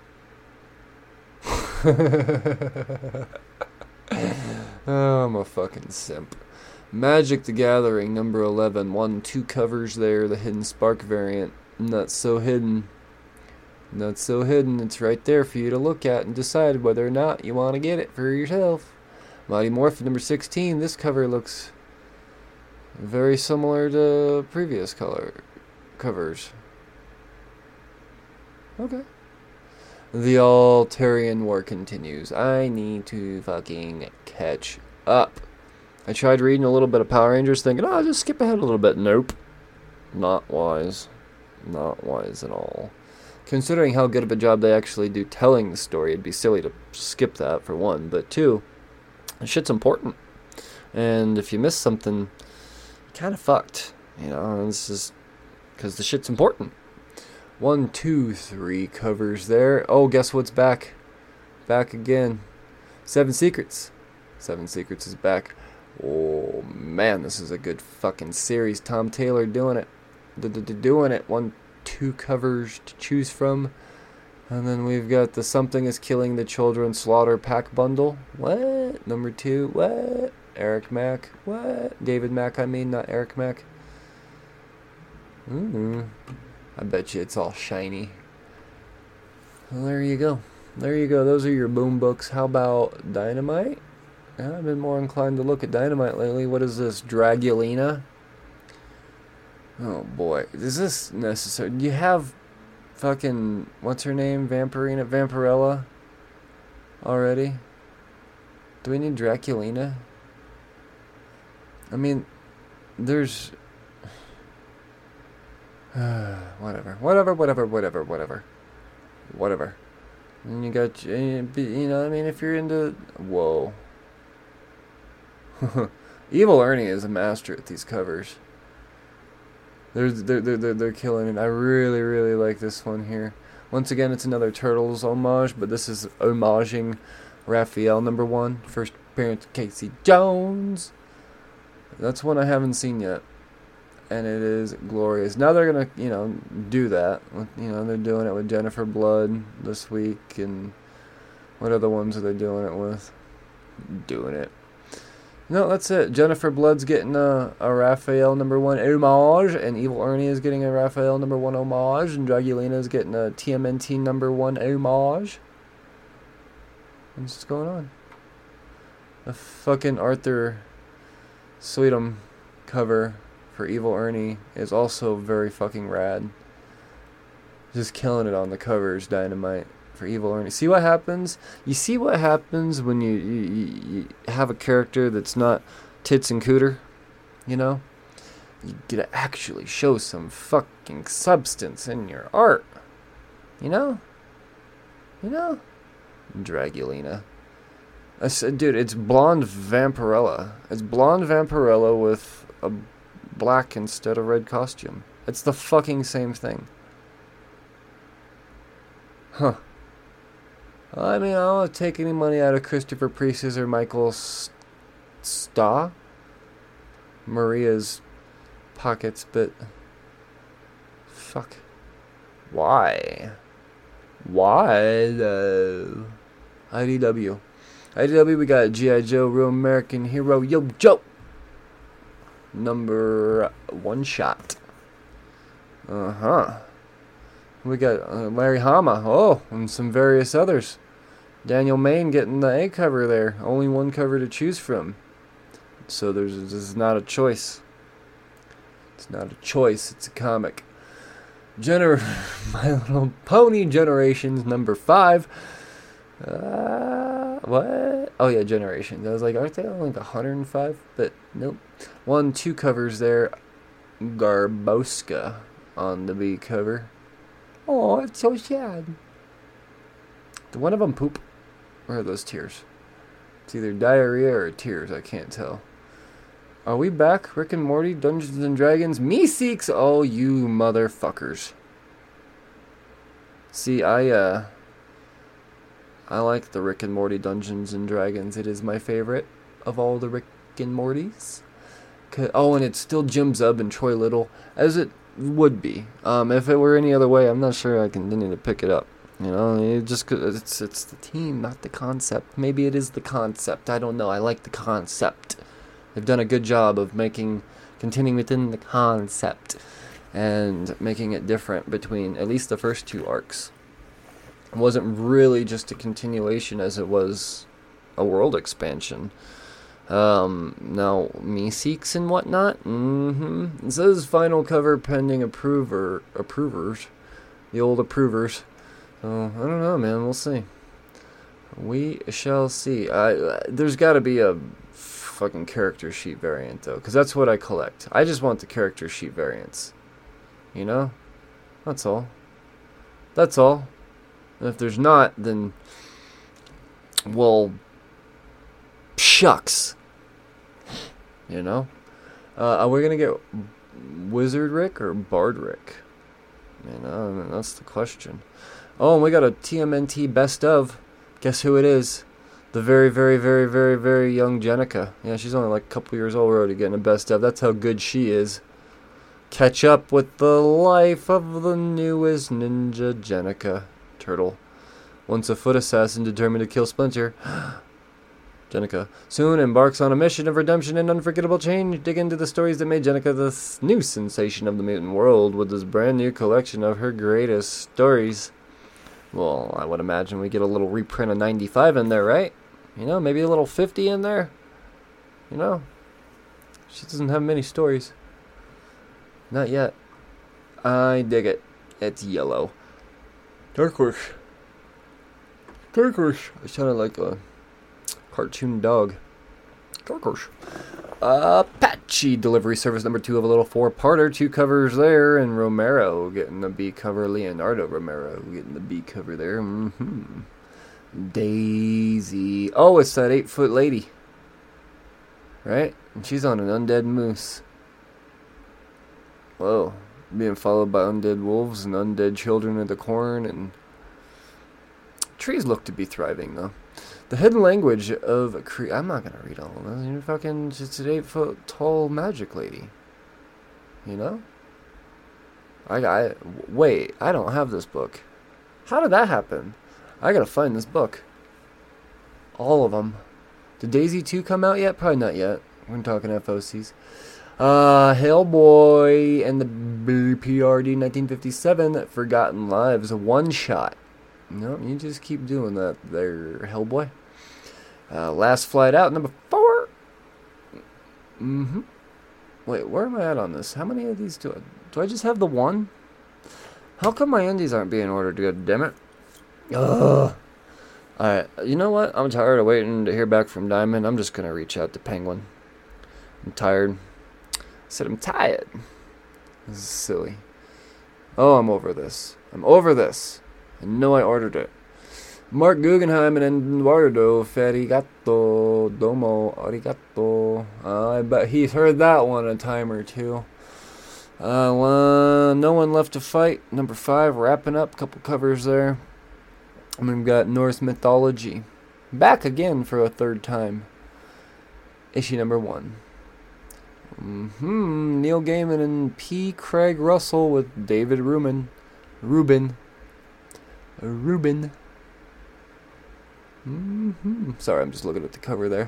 Oh, I'm a fucking simp. Magic the Gathering, number eleven. One, two covers there. The Hidden Spark variant. Not so hidden. Not so hidden. It's right there for you to look at and decide whether or not you want to get it for yourself. Mighty Morphin, number sixteen. This cover looks very similar to previous color covers. Okay. The Altarian War continues. I need to fucking catch up. I tried reading a little bit of Power Rangers thinking, oh, I'll just skip ahead a little bit. Nope. Not wise. Not wise at all. Considering how good of a job they actually do telling the story, it'd be silly to skip that, for one. But two, the shit's important. And if you miss something, you're kind of fucked. You know, it's just because the shit's important. One, two, three covers there. Oh, guess what's back? Back again. Seven Secrets. Seven Secrets is back. Oh, man, this is a good fucking series. Tom Taylor doing it. Doing it. One, two covers to choose from. And then we've got the Something is Killing the Children Slaughter Pack Bundle. What? Number two. What? Eric Mack. What? David Mack, I mean, not Eric Mack. Mm-hmm. I bet you it's all shiny. Well, there you go. There you go. Those are your boom books. How about Dynamite? Yeah, I've been more inclined to look at Dynamite lately. What is this? Dragulina? Oh, boy. Is this necessary? Do you have fucking... What's her name? Vampirina? Vampirella? Already? Do we need Draculina? I mean, there's... whatever, whatever, whatever, whatever, whatever, whatever. And you got, you know, I mean, if you're into, whoa. Evil Ernie is a master at these covers. They're, they're, they're, they're, they're killing it. I really, really like this one here. Once again, it's another Turtles homage, but this is homaging Raphael number one. First appearance of Casey Jones. That's one I haven't seen yet. And it is glorious. Now they're going to, you know, do that. You know, they're doing it with Jennifer Blood this week. And what other ones are they doing it with? Doing it. No, that's it. Jennifer Blood's getting a, a Raphael number one homage. And Evil Ernie is getting a Raphael number one homage. And Dragulina is getting a T M N T number one homage. What's going on? The fucking Arthur Sweetum cover for Evil Ernie is also very fucking rad. Just killing it on the covers, Dynamite, for Evil Ernie. See what happens? You see what happens when you, you, you, you have a character that's not tits and cooter, you know? You get to actually show some fucking substance in your art, you know? You know? Dragulina. I said, dude, it's blonde Vampirella. It's blonde Vampirella with a black instead of red costume. It's the fucking same thing. Huh. I mean, I don't want to take any money out of Christopher Priest's or Michael Staw, Maria's pockets, but fuck. Why? Why though? I D W. I D W, we got G I. Joe, Real American Hero, Yo Joe! Number one shot. Uh-huh. We got uh, Larry Hama, oh, and some various others. Daniel Main getting the A cover there. Only one cover to choose from. So there's this is not a choice. It's not a choice, it's a comic. Gener- My Little Pony Generations, number five. Uh, what? Oh yeah, Generations. I was like, aren't they only like one hundred five? But nope. One, two covers there. Garboska on the B cover. Oh, it's so sad. Did one of them poop? Or are those tears? It's either diarrhea or tears, I can't tell. Are we back? Rick and Morty, Dungeons and Dragons, Meeseeks, oh you motherfuckers. See, I, uh... I like the Rick and Morty Dungeons and Dragons. It is my favorite of all the Rick and Mortys. Oh, and it's still Jim Zub and Troy Little, as it would be. Um, if it were any other way, I'm not sure I continue to pick it up. You know, it just it's it's the team, not the concept. Maybe it is the concept. I don't know. I like the concept. They've done a good job of making, continuing within the concept, and making it different between at least the first two arcs. It wasn't really just a continuation as it was a world expansion. Um, now, Meeseeks and whatnot, mm-hmm. It says final cover pending approver, approvers, the old approvers. So, I don't know, man, we'll see. We shall see. I, there's gotta be a fucking character sheet variant, though, because that's what I collect. I just want the character sheet variants. You know? That's all. That's all. And if there's not, then, well, shucks. You know? Uh, are we going to get Wizard Rick or Bard Rick? You know, I mean, that's the question. Oh, and we got a T M N T best of. Guess who it is? The very, very, very, very, very young Jenica. Yeah, she's only like a couple years old already getting a best of. That's how good she is. Catch up with the life of the newest ninja Jenica Turtle. Once a foot assassin determined to kill Splinter, Jenica soon embarks on a mission of redemption and unforgettable change. Dig into the stories that made Jenica the new sensation of the mutant world with this brand new collection of her greatest stories. Well, I would imagine we get a little reprint of ninety-five in there, right? You know, maybe a little fifty in there. You know, she doesn't have many stories. Not yet. I dig it. It's yellow. Dark Horse. Dark Horse. I sounded like a cartoon dog. Dark Horse. Apache delivery service number two of a little four-parter. Two covers there, and Romero getting the B cover. Leonardo Romero getting the B cover there. Mm-hmm. Daisy. Oh, it's that eight-foot lady. Right? And she's on an undead moose. Whoa. Being followed by undead wolves and undead children of the corn, and trees look to be thriving, though. The hidden language of a cre- I'm not gonna read all of this. You're fucking just an eight foot tall magic lady. You know? I, I wait. I don't have this book. How did that happen? I gotta find this book. All of them. Did Daisy two come out yet? Probably not yet. We're talking F O Cs. Uh, Hellboy and the B P R D nineteen fifty-seven Forgotten Lives, a one shot. No, you just keep doing that there, Hellboy. Uh, Last Flight Out, number four. Mm-hmm. Wait, where am I at on this? How many of these do I... Do I just have the one? How come my indies aren't being ordered? God damn it. Ugh. Alright, you know what? I'm tired of waiting to hear back from Diamond. I'm just going to reach out to Penguin. I'm tired. I said I'm tired. This is silly. Oh, I'm over this. I'm over this. I know I ordered it. Mark Guggenheim and Eduardo Ferrigato Domo Arigato. Uh, I bet he's heard that one a time or two. Uh, one, No One Left to Fight. Number five, wrapping up. Couple covers there. And we've got Norse Mythology. Back again for a third time. Issue number one. Mm-hmm. Neil Gaiman and P. Craig Russell with David Rubin. Rubin. Rubin. Mm-hmm. Sorry, I'm just looking at the cover there.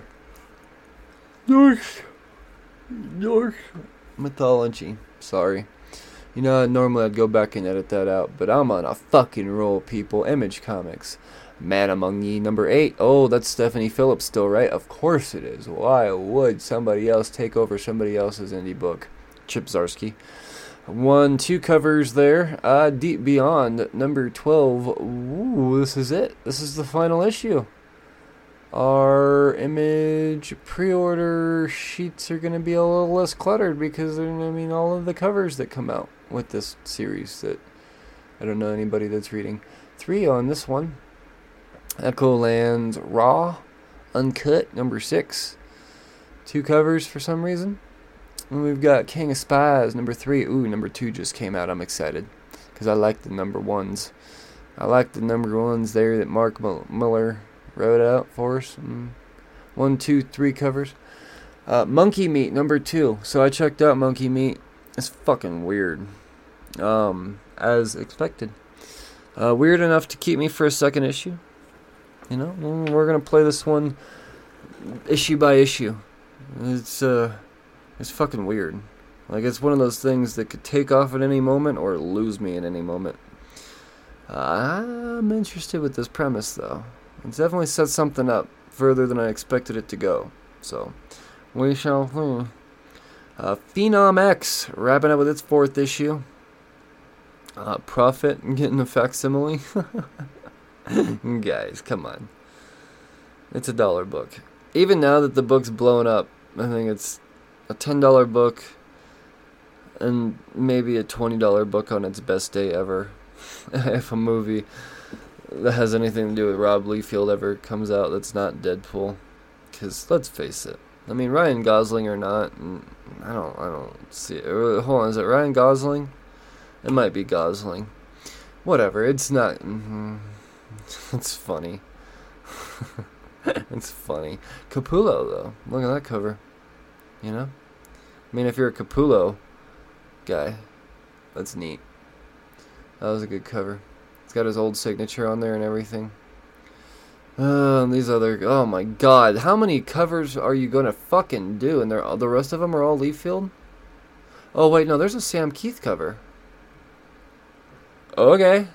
Norse. Norse Mythology. Sorry. You know, normally I'd go back and edit that out, but I'm on a fucking roll, people. Image Comics. Man Among Ye, number eight. Oh, that's Stephanie Phillips still, right? Of course it is. Why would somebody else take over somebody else's indie book? Chip Zdarsky. One, two covers there. Uh, Deep Beyond, number twelve. Ooh, this is it. This is the final issue. Our Image pre-order sheets are going to be a little less cluttered because, I mean, all of the covers that come out with this series that I don't know anybody that's reading. Three on this one. Echolands Raw, Uncut, number six. Two covers for some reason. And we've got King of Spies, number three. Ooh, number two just came out. I'm excited because I like the number ones. I like the number ones there that Mark Miller wrote out for us. Mm. One, two, three covers. Uh, Monkey Meat, number two. So I checked out Monkey Meat. It's fucking weird. Um, as expected. Uh, weird enough to keep me for a second issue. You know, we're going to play this one issue by issue. It's, uh, it's fucking weird. Like, it's one of those things that could take off at any moment or lose me at any moment. Uh, I'm interested with this premise, though. It's definitely set something up further than I expected it to go. So, we shall see. Uh, Phenom X, wrapping up with its fourth issue. Uh, Prophet getting a facsimile. Guys, come on. It's a dollar book. Even now that the book's blown up, I think it's a ten dollar book and maybe a twenty dollar book on its best day ever. If a movie that has anything to do with Rob Liefeld ever comes out that's not Deadpool. Because, let's face it. I mean, Ryan Gosling or not, I don't, I don't see it. Hold on, is it Ryan Gosling? It might be Gosling. Whatever, it's not... Mm-hmm. It's funny. It's funny. Capullo, though. Look at that cover. You know? I mean, if you're a Capullo guy, that's neat. That was a good cover. It's got his old signature on there and everything. Uh, and these other... Oh, my God. How many covers are you going to fucking do? And they're, the rest of them are all Liefeld? Oh, wait, no. There's a Sam Keith cover. Okay.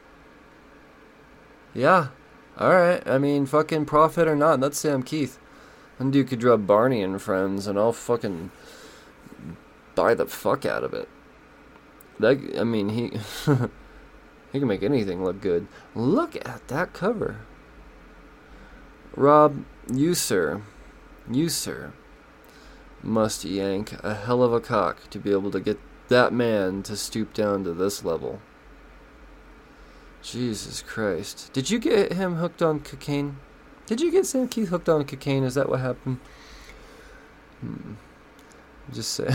Yeah, alright. I mean, fucking Prophet or not, that's Sam Keith. And dude could draw Barney and Friends, and I'll fucking buy the fuck out of it. That, I mean, he he can make anything look good. Look at that cover. Rob, you sir, you sir, must yank a hell of a cock to be able to get that man to stoop down to this level. Jesus Christ. Did you get him hooked on cocaine? Did you get Sam Keith hooked on cocaine? Is that what happened? Hmm. Just say.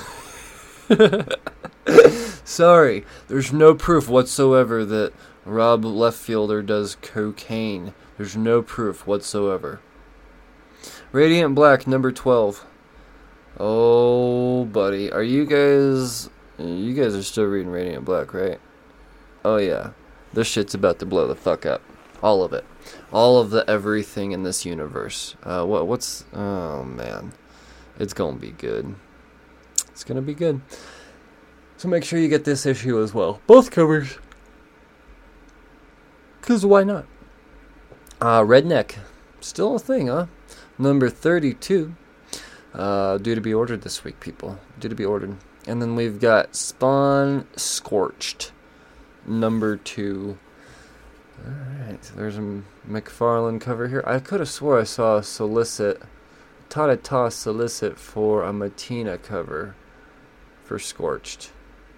Sorry. There's no proof whatsoever that Rob Liefeld does cocaine. There's no proof whatsoever. Radiant Black, number twelve. Oh, buddy. Are you guys... You guys are still reading Radiant Black, right? Oh, yeah. This shit's about to blow the fuck up. All of it. All of the everything in this universe. Uh, what? What's... Oh, man. It's gonna be good. It's gonna be good. So make sure you get this issue as well. Both covers. Because why not? Uh, Redneck. Still a thing, huh? Number thirty-two. Uh, due to be ordered this week, people. Due to be ordered. And then we've got Spawn Scorched. Number two. Alright, so there's a McFarlane cover here. I could have swore I saw a solicit. Thought I saw a solicit for a Matina cover for Scorched.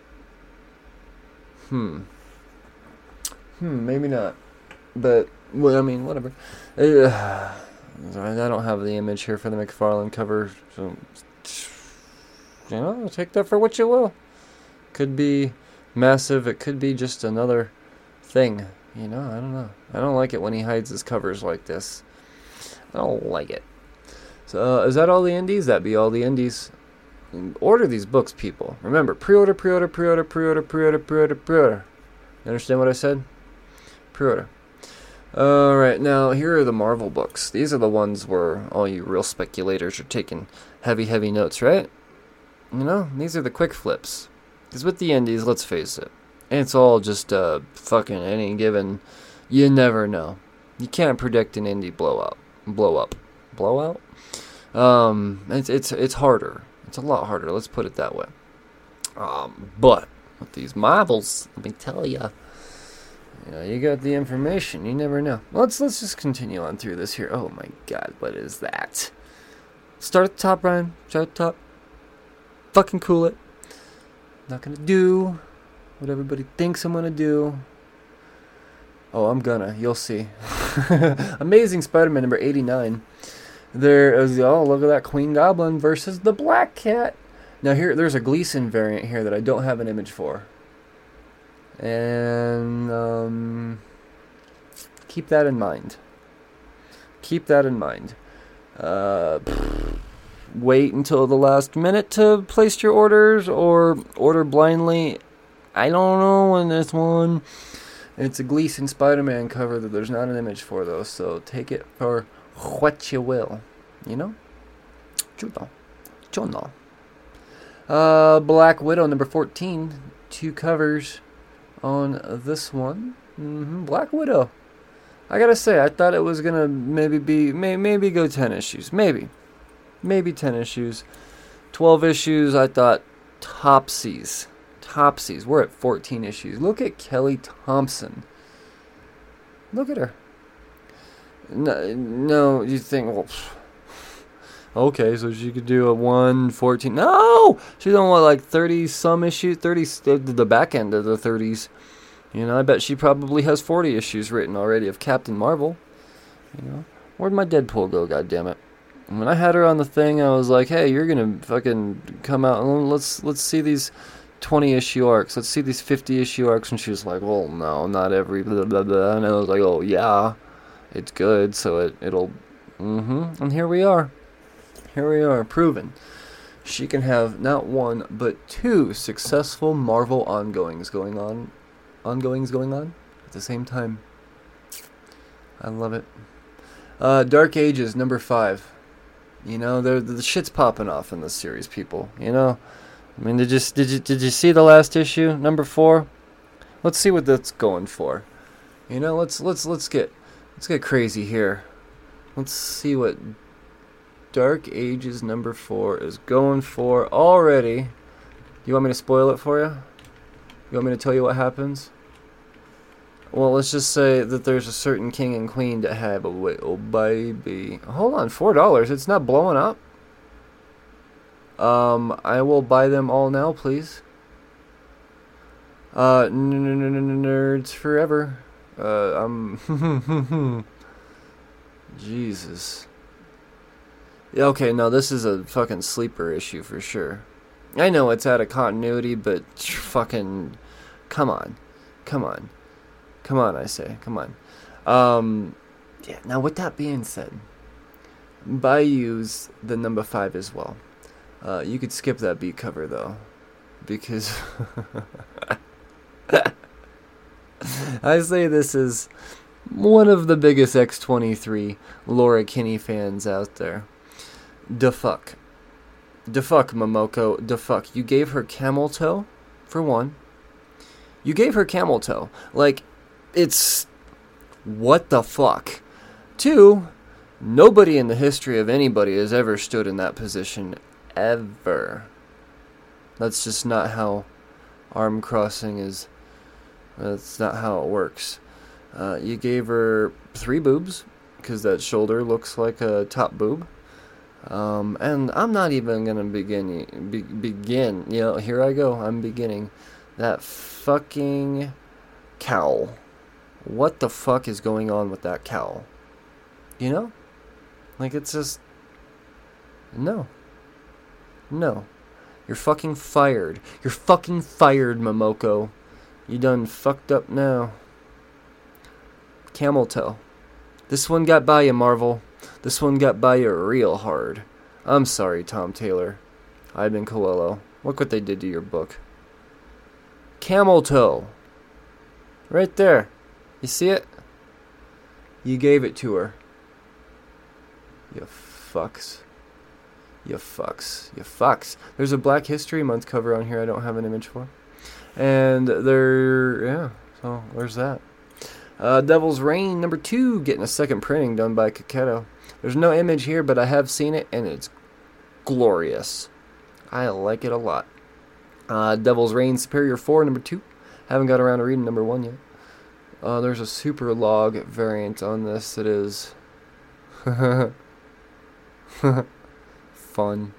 Hmm. Hmm, maybe not. But, well, I mean, whatever. Uh, I don't have the image here for the McFarlane cover, so, you know, take that for what you will. Could be massive, it could be just another thing, you know, I don't know. I don't like it when he hides his covers like this. I don't like it. So, uh, is that all the indies? That'd be all the indies. Order these books, people. Remember, pre-order, pre-order, pre-order, pre-order, pre-order, pre-order, pre-order. You understand what I said? Pre-order. Alright, now here are the Marvel books. These are the ones where all you real speculators are taking heavy, heavy notes, right? You know, these are the quick flips. Because with the indies, let's face it, it's all just uh, fucking any given, you never know. You can't predict an indie blowout. Blow up. Blowout? Um, it's, it's, it's harder. It's a lot harder, let's put it that way. Um, but, with these Marvels, let me tell you, you know, you got the information. You never know. Let's let's just continue on through this here. Oh my God, what is that? Start at the top, Brian. Start at the top. Fucking cool it. Not gonna do what everybody thinks I'm gonna do. Oh, I'm gonna. You'll see. Amazing Spider-Man number eighty-nine. There is, oh, look at that Queen Goblin versus the Black Cat. Now here, there's a Gleason variant here that I don't have an image for. And um, keep that in mind. Keep that in mind. Uh, wait until the last minute to place your orders, or order blindly. I don't know on this one. It's a Gleason Spider-Man cover that there's not an image for, though, so take it for what you will. You know? You know. You know. Uh, Black Widow number fourteen. Two covers on this one. Mm-hmm. Black Widow. I gotta say, I thought it was gonna maybe be, may, maybe go ten issues. Maybe. Maybe ten issues. twelve issues, I thought topsies. Topsies. We're at fourteen issues. Look at Kelly Thompson. Look at her. No, no you think, well, okay, so she could do a one fourteen. No! She's on what, like thirty-some issues? thirty, the back end of the thirties. You know, I bet she probably has forty issues written already of Captain Marvel. You know, where'd my Deadpool go, goddammit? When I had her on the thing, I was like, hey, you're gonna fucking come out and let's, let's see these twenty-issue arcs. Let's see these fifty-issue arcs. And she was like, well, no, not every blah, blah, blah. And I was like, oh, yeah, it's good, so it, it'll, mm-hmm. And here we are. Here we are, proven. She can have not one, but two successful Marvel ongoings going on. Ongoings going on at the same time. I love it. Uh, Dark Ages, number five. You know, the the shit's popping off in this series, people. You know, I mean, did you did you did you see the last issue, number four? Let's see what that's going for. You know, let's let's let's get let's get crazy here. Let's see what Dark Ages number four is going for already. Do you want me to spoil it for you? You want me to tell you what happens? Well, let's just say that there's a certain king and queen that have a little baby. Hold on, four dollars. It's not blowing up. Um, I will buy them all now, please. Uh, n- n- n- nerds forever. Uh, um, Jesus. Yeah, okay, no, this is a fucking sleeper issue for sure. I know it's out of continuity, but fucking, come on, come on. Come on, I say. Come on. Um, yeah, now, with that being said, buy use the number five as well. Uh, you could skip that beat cover, though. Because I say this is one of the biggest X twenty-three Laura Kinney fans out there. Da fuck. Da fuck, Momoko. Da fuck. You gave her camel toe, for one. You gave her camel toe. Like, it's, what the fuck? Two, Nobody in the history of anybody has ever stood in that position, ever. That's just not how arm crossing is. That's not how it works. Uh, you gave her three boobs, because that shoulder looks like a top boob. Um, and I'm not even gonna begin, be, begin, you know, here I go, I'm beginning. That fucking cowl. What the fuck is going on with that cowl? You know? Like, it's just... No. No. You're fucking fired. You're fucking fired, Momoko. You done fucked up now. Camel toe. This one got by you, Marvel. This one got by you real hard. I'm sorry, Tom Taylor. Ivan Coelho. Look what they did to your book. Camel toe. Right there. You see it? You gave it to her. You fucks. You fucks. You fucks. There's a Black History Month cover on here I don't have an image for. And there, yeah, so there's that. Uh, Devil's Reign number two, getting a second printing done by Kaketo. There's no image here, but I have seen it, and it's glorious. I like it a lot. Uh, Devil's Reign Superior four, number two. Haven't got around to reading number one yet. Uh, there's a super log variant on this that is fun.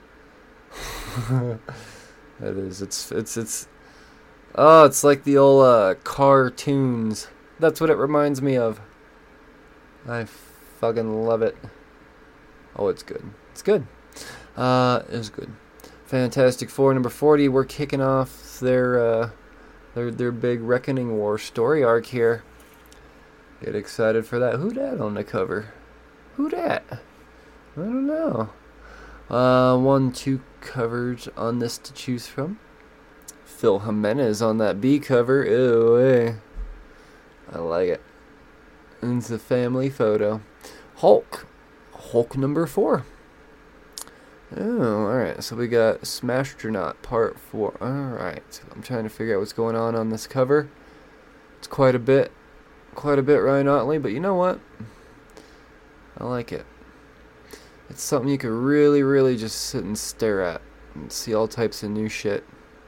It is. It's it's it's. Oh, it's like the old uh, cartoons. That's what it reminds me of. I fucking love it. Oh, it's good. It's good. Uh, it's good. Fantastic Four number forty. We're kicking off their uh, their their big Reckoning War story arc here. Get excited for that. Who dat on the cover? Who dat? I don't know. Uh, one, two covers on this to choose from. Phil Jimenez on that B cover. Ew, hey. I like it. And it's a family photo. Hulk. Hulk number four. Oh, alright. So we got Smastronaut part four. Alright. I'm trying to figure out what's going on on this cover. It's quite a bit. Quite a bit Ryan Otley, but you know what? I like it. It's something you could really, really just sit and stare at and see all types of new shit.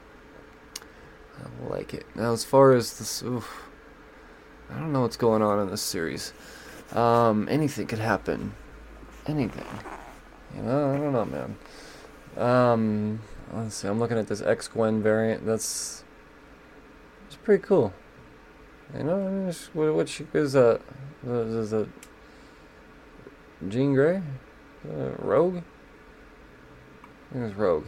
I like it. Now, as far as this, oof, I don't know what's going on in this series. Um, anything could happen. Anything. You know, I don't know, man. Um, let's see. I'm looking at this X-Gwen variant. That's, it's pretty cool. You know, what, what she is a, is a Jean Grey, uh, Rogue. I think it's Rogue.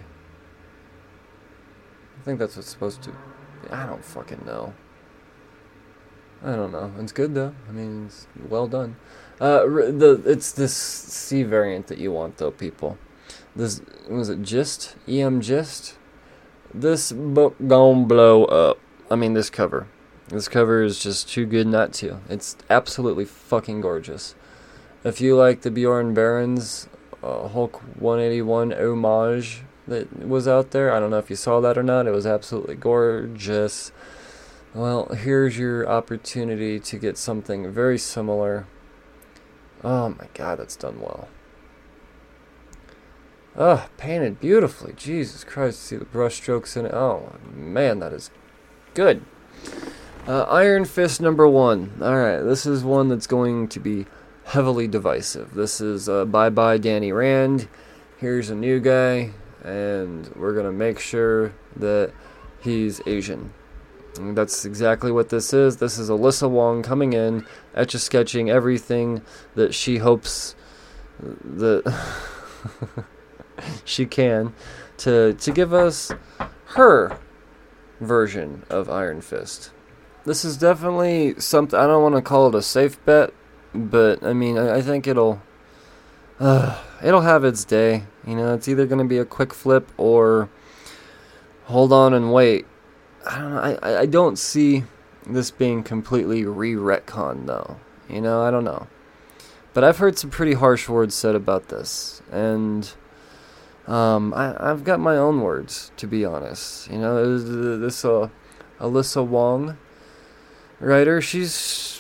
I think that's what's supposed to. I don't fucking know. I don't know. It's good though. I mean, it's well done. Uh, the it's this C variant that you want though, people. This was it. Gist, E M Gist. This book gon' blow up. I mean, this cover. This cover is just too good not to. It's absolutely fucking gorgeous. If you like the Bjorn Barons uh, Hulk one eighty-one homage that was out there, I don't know if you saw that or not. It was absolutely gorgeous. Well, here's your opportunity to get something very similar. Oh my god, that's done well. Ah, oh, painted beautifully. Jesus Christ, see the brush strokes in it. Oh man, that is good. Uh, Iron Fist number one. Alright, this is one that's going to be heavily divisive. This is uh, Bye Bye Danny Rand. Here's a new guy, and we're going to make sure that he's Asian. And that's exactly what this is. This is Alyssa Wong coming in, etch-a-sketching everything that she hopes that she can to to give us her version of Iron Fist. This is definitely something, I don't want to call it a safe bet, but I mean, I, I think it'll uh, it'll have its day. You know, it's either going to be a quick flip or hold on and wait. I don't know. I, I don't see this being completely re-retcon though. You know, I don't know. But I've heard some pretty harsh words said about this, and um, I, I've got my own words, to be honest. You know, this uh, Alyssa Wong writer, she's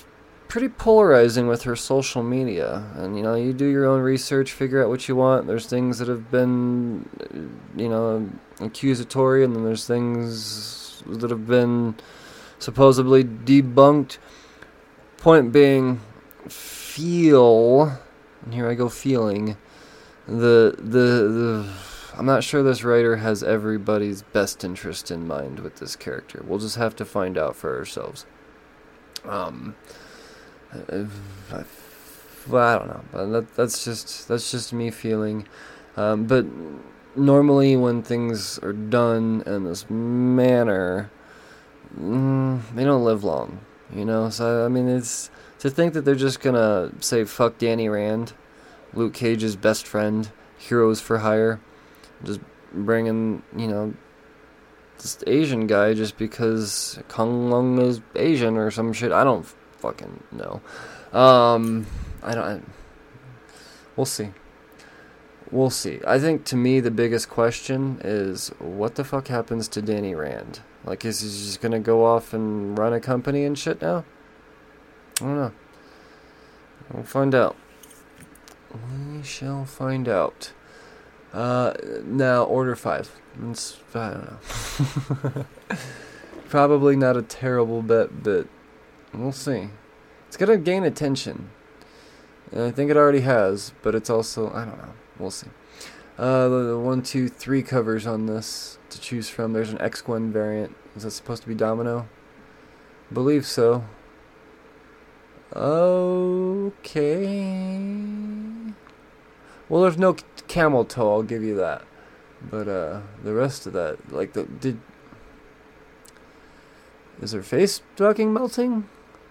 pretty polarizing with her social media. And, you know, you do your own research, figure out what you want. There's things that have been, you know, accusatory, and then there's things that have been supposedly debunked. Point being, feel, and here I go feeling, the, the, the, I'm not sure this writer has everybody's best interest in mind with this character. We'll just have to find out for ourselves. Um, I, I, well, I don't know, but that, that's just, that's just me feeling, um, but normally when things are done in this manner, mm, they don't live long, you know, so, I mean, it's, to think that they're just gonna say, fuck Danny Rand, Luke Cage's best friend, heroes for hire, just bring in, you know, this Asian guy just because Kung Lung is Asian or some shit. I don't fucking know. Um, I don't. I, we'll see. We'll see. I think to me the biggest question is what the fuck happens to Danny Rand? Like, is he just gonna go off and run a company and shit now? I don't know. We'll find out. We shall find out. Uh, now, Order five. It's, I don't know. Probably not a terrible bet, but we'll see. It's gonna gain attention. And I think it already has, but it's also, I don't know. We'll see. Uh, the, the one, two, three covers on this to choose from. There's an X-Gwen variant. Is that supposed to be Domino? Believe so. Okay. Well, there's no camel toe, I'll give you that. But uh, the rest of that, like the did, is her face fucking melting?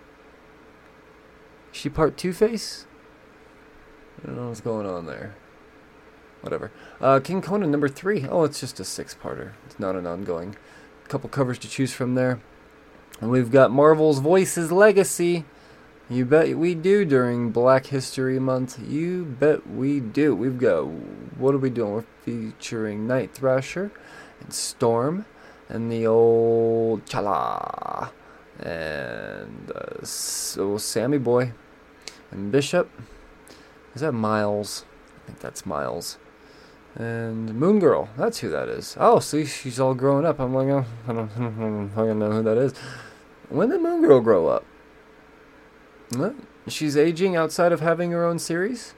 Is she part Two-Face? I don't know what's going on there. Whatever. Uh, King Conan number three. Oh, it's just a six-parter. It's not an ongoing. A couple covers to choose from there. And we've got Marvel's Voices Legacy. You bet we do during Black History Month. You bet we do. We've got, what are we doing? We're featuring Night Thrasher and Storm and the old Chala and uh, so Sammy Boy and Bishop. Is that Miles? I think that's Miles. And Moon Girl. That's who that is. Oh, see, she's all grown up. I'm like, oh, I don't, I don't fucking know who that is. When did Moon Girl grow up? What? She's aging outside of having her own series?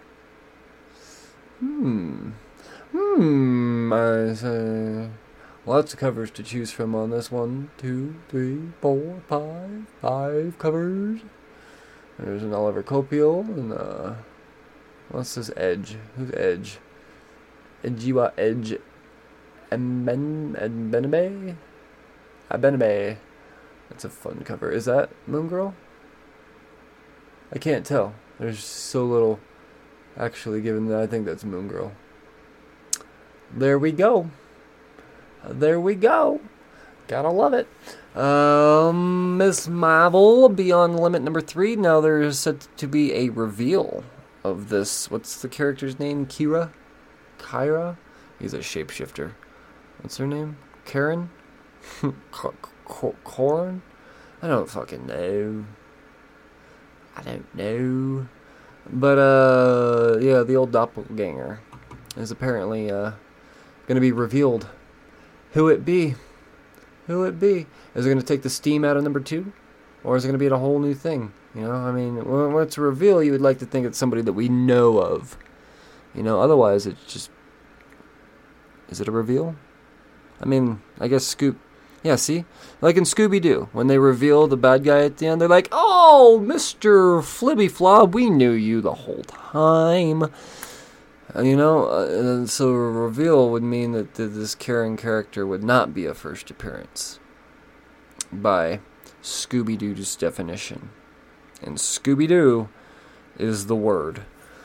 Hmm. Hmm. I say. Lots of covers to choose from on this one. Two, three, four, five. Five covers. There's an Oliver Copiel and uh. What's this Edge? Who's Edge? Edgiwa Edge. Emben Benebe? Abenebe. That's a fun cover. Is that Moon Girl? I can't tell. There's so little actually given that I think that's Moon Girl. There we go. There we go. Gotta love it. Um, Miss Marvel, Beyond the Limit number three. Now there's said to be a reveal of this. What's the character's name? Kira? Kyra? He's a shapeshifter. What's her name? Karen? Corn? I don't fucking know. I don't know. But, uh, yeah, the old doppelganger is apparently, uh, gonna be revealed. Who it be? Who it be? Is it gonna take the steam out of number two? Or is it gonna be a whole new thing? You know, I mean, when it's a reveal, you would like to think it's somebody that we know of. You know, otherwise it's just... Is it a reveal? I mean, I guess Scoop... Yeah, see? Like in Scooby-Doo, when they reveal the bad guy at the end, they're like, oh, Mister Flibby Flob, we knew you the whole time. Uh, you know, uh, so a reveal would mean that th- this Karen character would not be a first appearance by Scooby-Doo's definition. And Scooby-Doo is the word.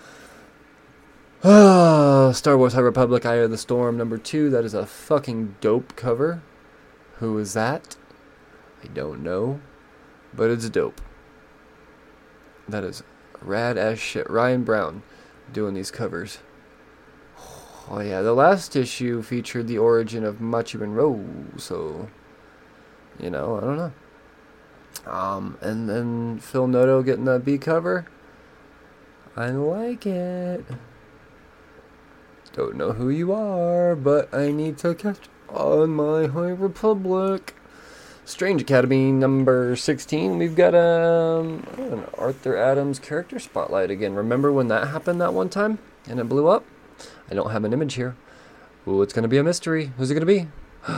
Ah, Star Wars High Republic, Eye of the Storm, number two. That is a fucking dope cover. Who is that? I don't know. But it's dope. That is rad as shit. Ryan Brown doing these covers. Oh yeah, the last issue featured the origin of Machi Monroe, so, you know, I don't know. Um, and then Phil Noto getting that B cover. I like it. Don't know who you are, but I need to catch on my High Republic. Strange Academy number sixteen. We've got um, an Arthur Adams character spotlight again. Remember when that happened that one time and it blew up? I don't have an image here. Ooh, it's going to be a mystery. Who's it going to be?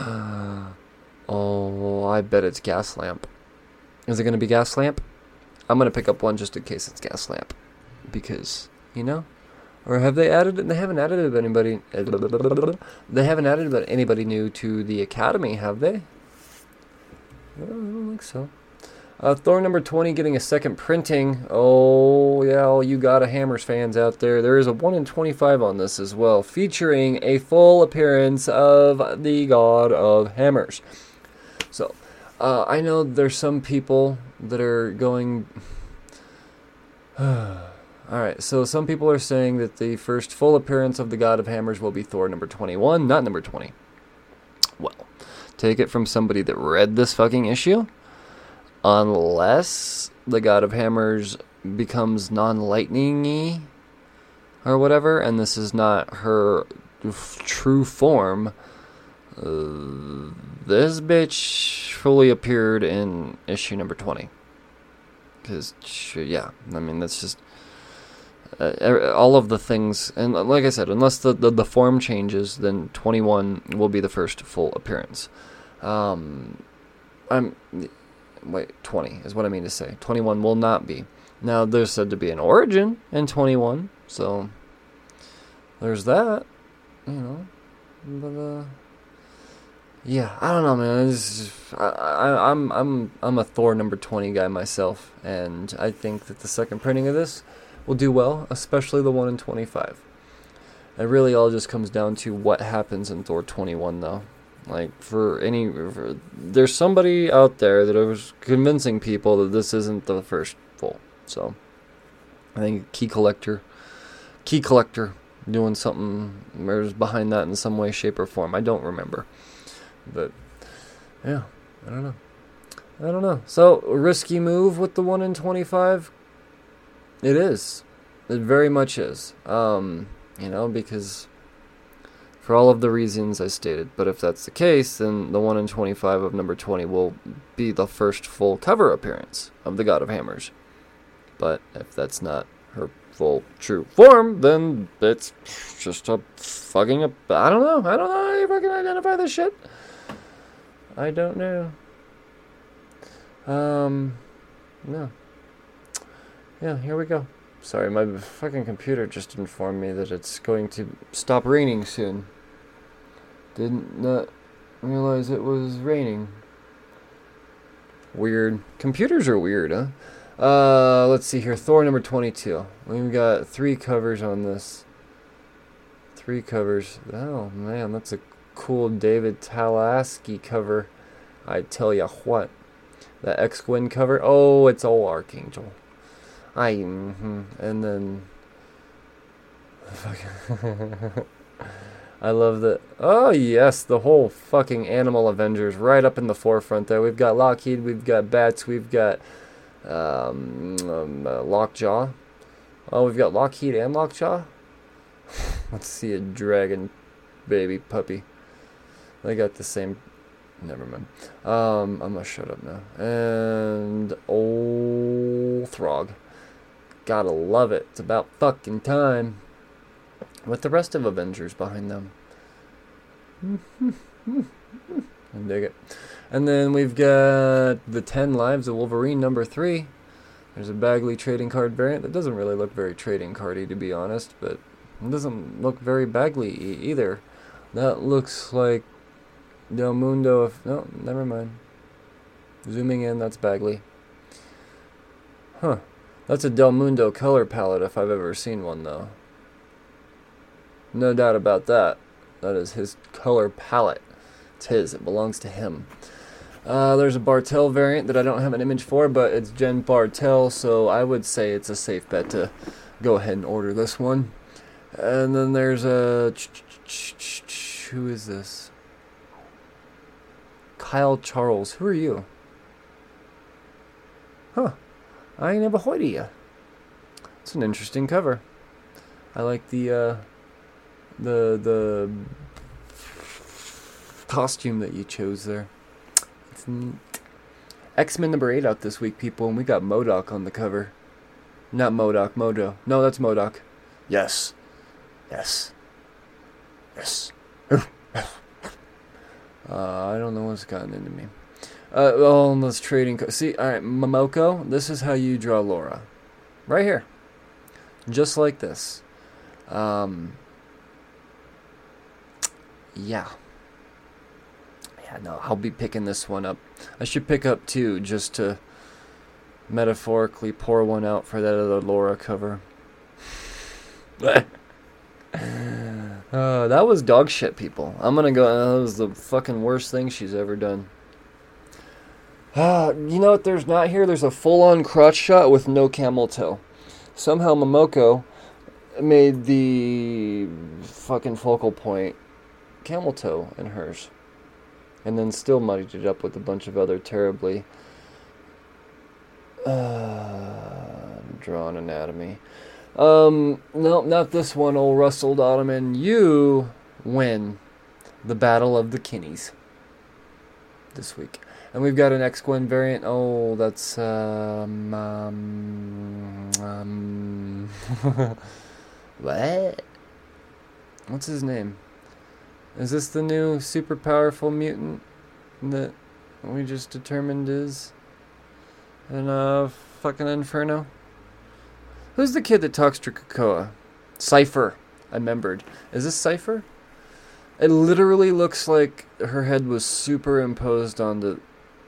Oh, I bet it's Gaslamp. Is it going to be Gaslamp? I'm going to pick up one just in case it's Gaslamp. Because, you know? Or have they added it? They haven't added anybody. They haven't added anybody new to the Academy, have they? I don't think so. Uh, Thor number twenty getting a second printing. Oh, yeah, all you Gotta Hammers fans out there. There is a one in twenty-five on this as well, featuring a full appearance of the God of Hammers. So, uh, I know there's some people that are going... Alright, so some people are saying that the first full appearance of the God of Hammers will be Thor number twenty-one, not number twenty. Well, take it from somebody that read this fucking issue. Unless the God of Hammers becomes non-lightning-y or whatever, and this is not her f- true form, uh, this bitch fully appeared in issue number twenty. Because, yeah, I mean, that's just... Uh, all of the things, and like I said, unless the, the, the form changes, then twenty-one will be the first full appearance. Um, I'm... Wait, twenty is what I mean to say. twenty-one will not be. Now, there's said to be an origin in twenty-one, so there's that, you know. But, uh, yeah, I don't know, man. It's, I, I, I'm, I'm, I'm a Thor number twenty guy myself, and I think that the second printing of this will do well, especially the one in twenty-five. It really all just comes down to what happens in Thor twenty-one, though. Like, for any... For, there's somebody out there that was convincing people that this isn't the first full. So, I think Key Collector... Key Collector doing something or behind that in some way, shape, or form. I don't remember. But, yeah, I don't know. I don't know. So, a risky move with the one in twenty-five? It is. It very much is. Um, you know, because... For all of the reasons I stated. But if that's the case, then the one in twenty-five of number twenty will be the first full cover appearance of the God of Hammers. But if that's not her full true form, then it's just a fucking... A, I don't know. I don't know how you fucking identify this shit. I don't know. Um, no. Yeah, here we go. Sorry, my fucking computer just informed me that it's going to stop raining soon. Didn't not realize it was raining. Weird. Computers are weird, huh? Uh, let's see here. Thor number twenty-two. We've got three covers on this. Three covers. Oh, man, that's a cool David Talaski cover. I tell ya what. The X-Gwyn cover. Oh, it's all Archangel. I, mm-hmm. And then... I love that. Oh, yes, the whole fucking Animal Avengers right up in the forefront there. We've got Lockheed, we've got Bats, we've got um, um, uh, Lockjaw. Oh, we've got Lockheed and Lockjaw? Let's see a dragon baby puppy. They got the same... Never mind. Um, I'm gonna shut up now. And old Throg. Gotta love it. It's about fucking time. With the rest of Avengers behind them. I dig it. And then we've got the ten Lives of Wolverine number three. There's a Bagley trading card variant that doesn't really look very trading cardy, to be honest, but it doesn't look very Bagley e- either. That looks like Del Mundo. If no, never mind. Zooming in, that's Bagley. Huh. That's a Del Mundo color palette if I've ever seen one, though. No doubt about that. That is his color palette. It's his. It belongs to him. Uh, there's a Bartel variant that I don't have an image for, but it's Jen Bartel, so I would say it's a safe bet to go ahead and order this one. And then there's a... Who is this? Kyle Charles. Who are you? Huh. I ain't never heard of you. It's an interesting cover. I like the, uh, the, the costume that you chose there. It's neat. X-Men number eight out this week, people, and we got MODOK on the cover. Not MODOK, Modo. No, that's MODOK. Yes. Yes. Yes. uh, I don't know what's gotten into me. Uh, oh, let's trading. Co- See, alright, Momoko, this is how you draw Laura. Right here. Just like this. Um, yeah. Yeah, no, I'll be picking this one up. I should pick up two just to metaphorically pour one out for that other Laura cover. uh, that was dog shit, people. I'm gonna go. That was the fucking worst thing she's ever done. Uh, you know what there's not here? There's a full-on crotch shot with no camel toe. Somehow Momoko made the fucking focal point camel toe in hers. And then still muddied it up with a bunch of other terribly uh, drawn anatomy. Um, no, not this one, old rustled ottoman. You win the Battle of the Kinnies this week. And we've got an X-Gwen variant. Oh, that's, um, um, um what? What's his name? Is this the new super powerful mutant that we just determined is in uh, fucking Inferno? Who's the kid that talks to Krakoa? Cypher. I remembered. Is this Cypher? It literally looks like her head was superimposed onto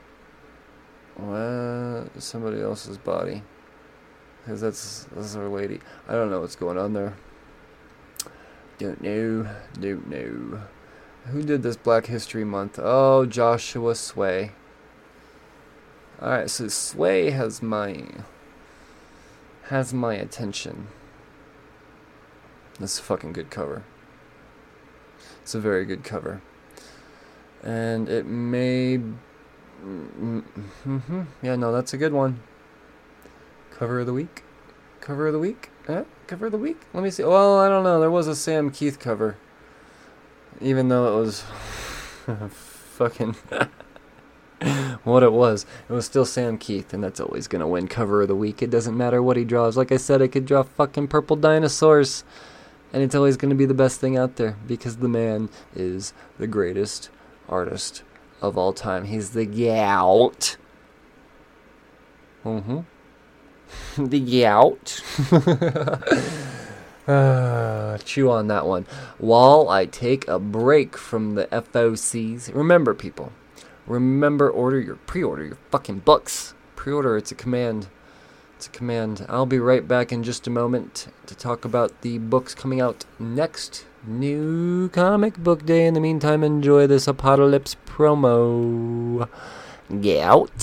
what? Somebody else's body. Because that's, that's our lady. I don't know what's going on there. Don't know. Don't know. Who did this Black History Month? Oh, Joshua Sway. Alright, so Sway has my... has my attention. This is a fucking good cover. It's a very good cover. And it may... Mm-hmm. Yeah, no, that's a good one. Cover of the week? Cover of the week? Eh? Cover of the week? Let me see. Well, I don't know. There was a Sam Keith cover. Even though it was fucking what it was. It was still Sam Keith, and that's always going to win cover of the week. It doesn't matter what he draws. Like I said, I could draw fucking purple dinosaurs, and it's always going to be the best thing out there, because the man is the greatest artist of all time. He's the gout. Mm-hmm. The gout. Uh, chew on that one. While I take a break from the F O Cs. Remember, people. Remember, order your pre-order your fucking books. Pre-order, it's a command. It's a command. I'll be right back in just a moment to talk about the books coming out next new comic book day. In the meantime, enjoy this Apocalypse promo. Get out.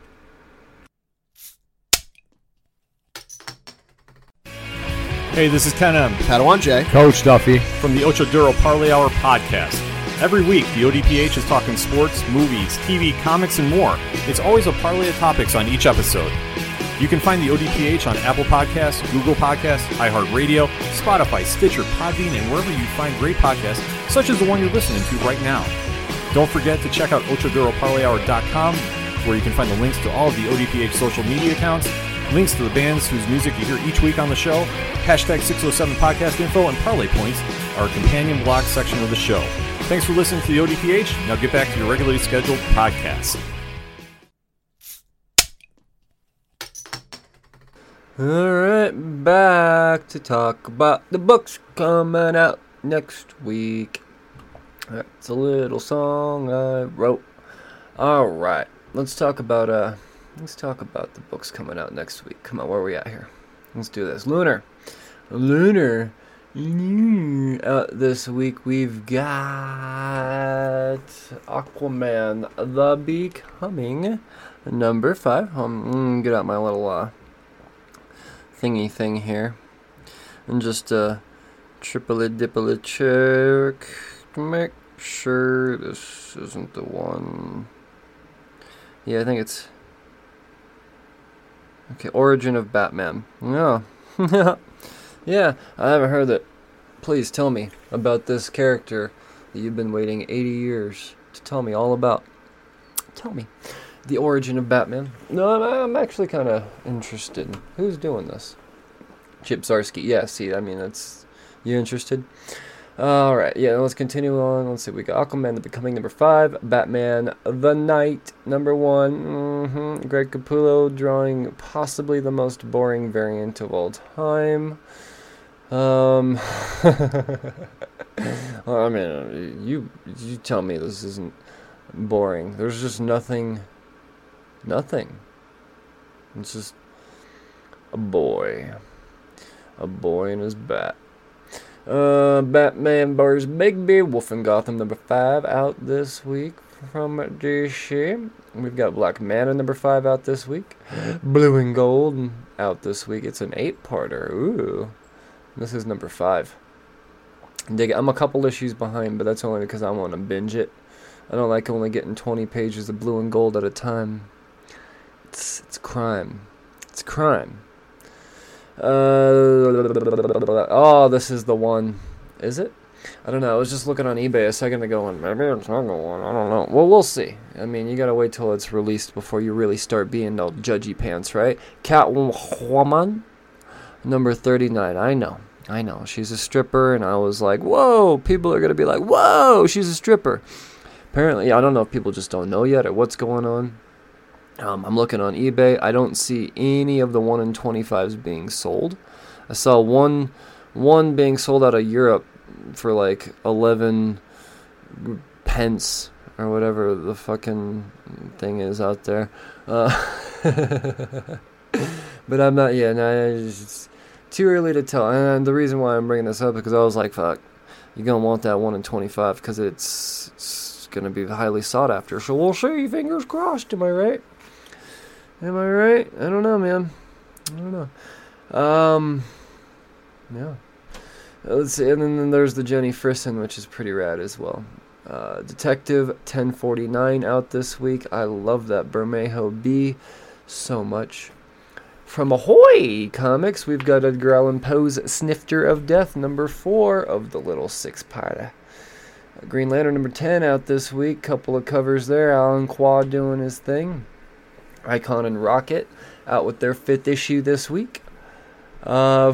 Hey, this is Ken M. Padawan J. Coach Duffy. From the Ocho Duro Parlay Hour podcast. Every week, the O D P H is talking sports, movies, T V, comics, and more. It's always a parlay of topics on each episode. You can find the O D P H on Apple Podcasts, Google Podcasts, iHeartRadio, Spotify, Stitcher, Podbean, and wherever you find great podcasts, such as the one you're listening to right now. Don't forget to check out ocho duro parlay hour dot com, where you can find the links to all of the O D P H social media accounts, links to the bands whose music you hear each week on the show, hashtag six oh seven podcast info, and parlay points, our companion blog section of the show. Thanks for listening to the O D P H. Now get back to your regularly scheduled podcast. Alright, back to talk about the books coming out next week. That's a little song I wrote. Alright, let's talk about uh let's talk about the books coming out next week. Come on, where are we at here? Let's do this. Lunar. Lunar. Uh, this week we've got Aquaman The Becoming, number five. Um, get out my little uh, thingy thing here. And just uh, triple dipple check to make sure this isn't the one. Yeah, I think it's... Okay, Origin of Batman. Yeah. Yeah, I haven't heard that. Please tell me about this character that you've been waiting eighty years to tell me all about. Tell me. The Origin of Batman. No, I'm, I'm actually kind of interested. Who's doing this? Chip Zdarsky. Yeah, see, I mean, that's... You interested? Alright, yeah, let's continue on. Let's see, we got Aquaman, The Becoming, number five. Batman, The Knight, number one. Mm-hmm. Greg Capullo drawing possibly the most boring variant of all time. Um... well, I mean, you, you tell me this isn't boring. There's just nothing... Nothing. It's just... a boy. A boy and his bat. Uh, Batman Bars Bigby, Wolf in Gotham number five out this week from D C. We've got Black Manta number five out this week. Blue and Gold out this week. It's an eight-parter. Ooh. This is number five. Dig it. I'm a couple issues behind, but that's only because I want to binge it. I don't like only getting twenty pages of Blue and Gold at a time. It's, it's crime. It's crime. Uh, oh, this is the one. Is it? I don't know. I was just looking on eBay a second ago and maybe it's not the one. I don't know. Well, we'll see. I mean, you gotta wait till it's released before you really start being all judgy pants, right? Catwoman, number thirty-nine. I know. I know. She's a stripper, and I was like, whoa, people are gonna be like, whoa, she's a stripper. Apparently, I don't know if people just don't know yet or what's going on. Um, I'm looking on eBay. I don't see any of the one in twenty-fives being sold. I saw one one being sold out of Europe for like eleven pence or whatever the fucking thing is out there. Uh, but I'm not, yeah, no, it's too early to tell. And the reason why I'm bringing this up is because I was like, fuck, you're going to want that one in twenty-five because it's, it's going to be highly sought after. So we'll see. Fingers crossed. Am I right? Am I right? I don't know, man. I don't know. Um, yeah. Let's see. And then, then there's the Jenny Frison, which is pretty rad as well. Uh, Detective ten forty-nine out this week. I love that Bermejo B so much. From Ahoy Comics, we've got Edgar Allan Poe's Snifter of Death, number four of the little six-parter. Green Lantern number ten out this week. Couple of covers there. Alan Quah doing his thing. Icon and Rocket out with their fifth issue this week. Uh,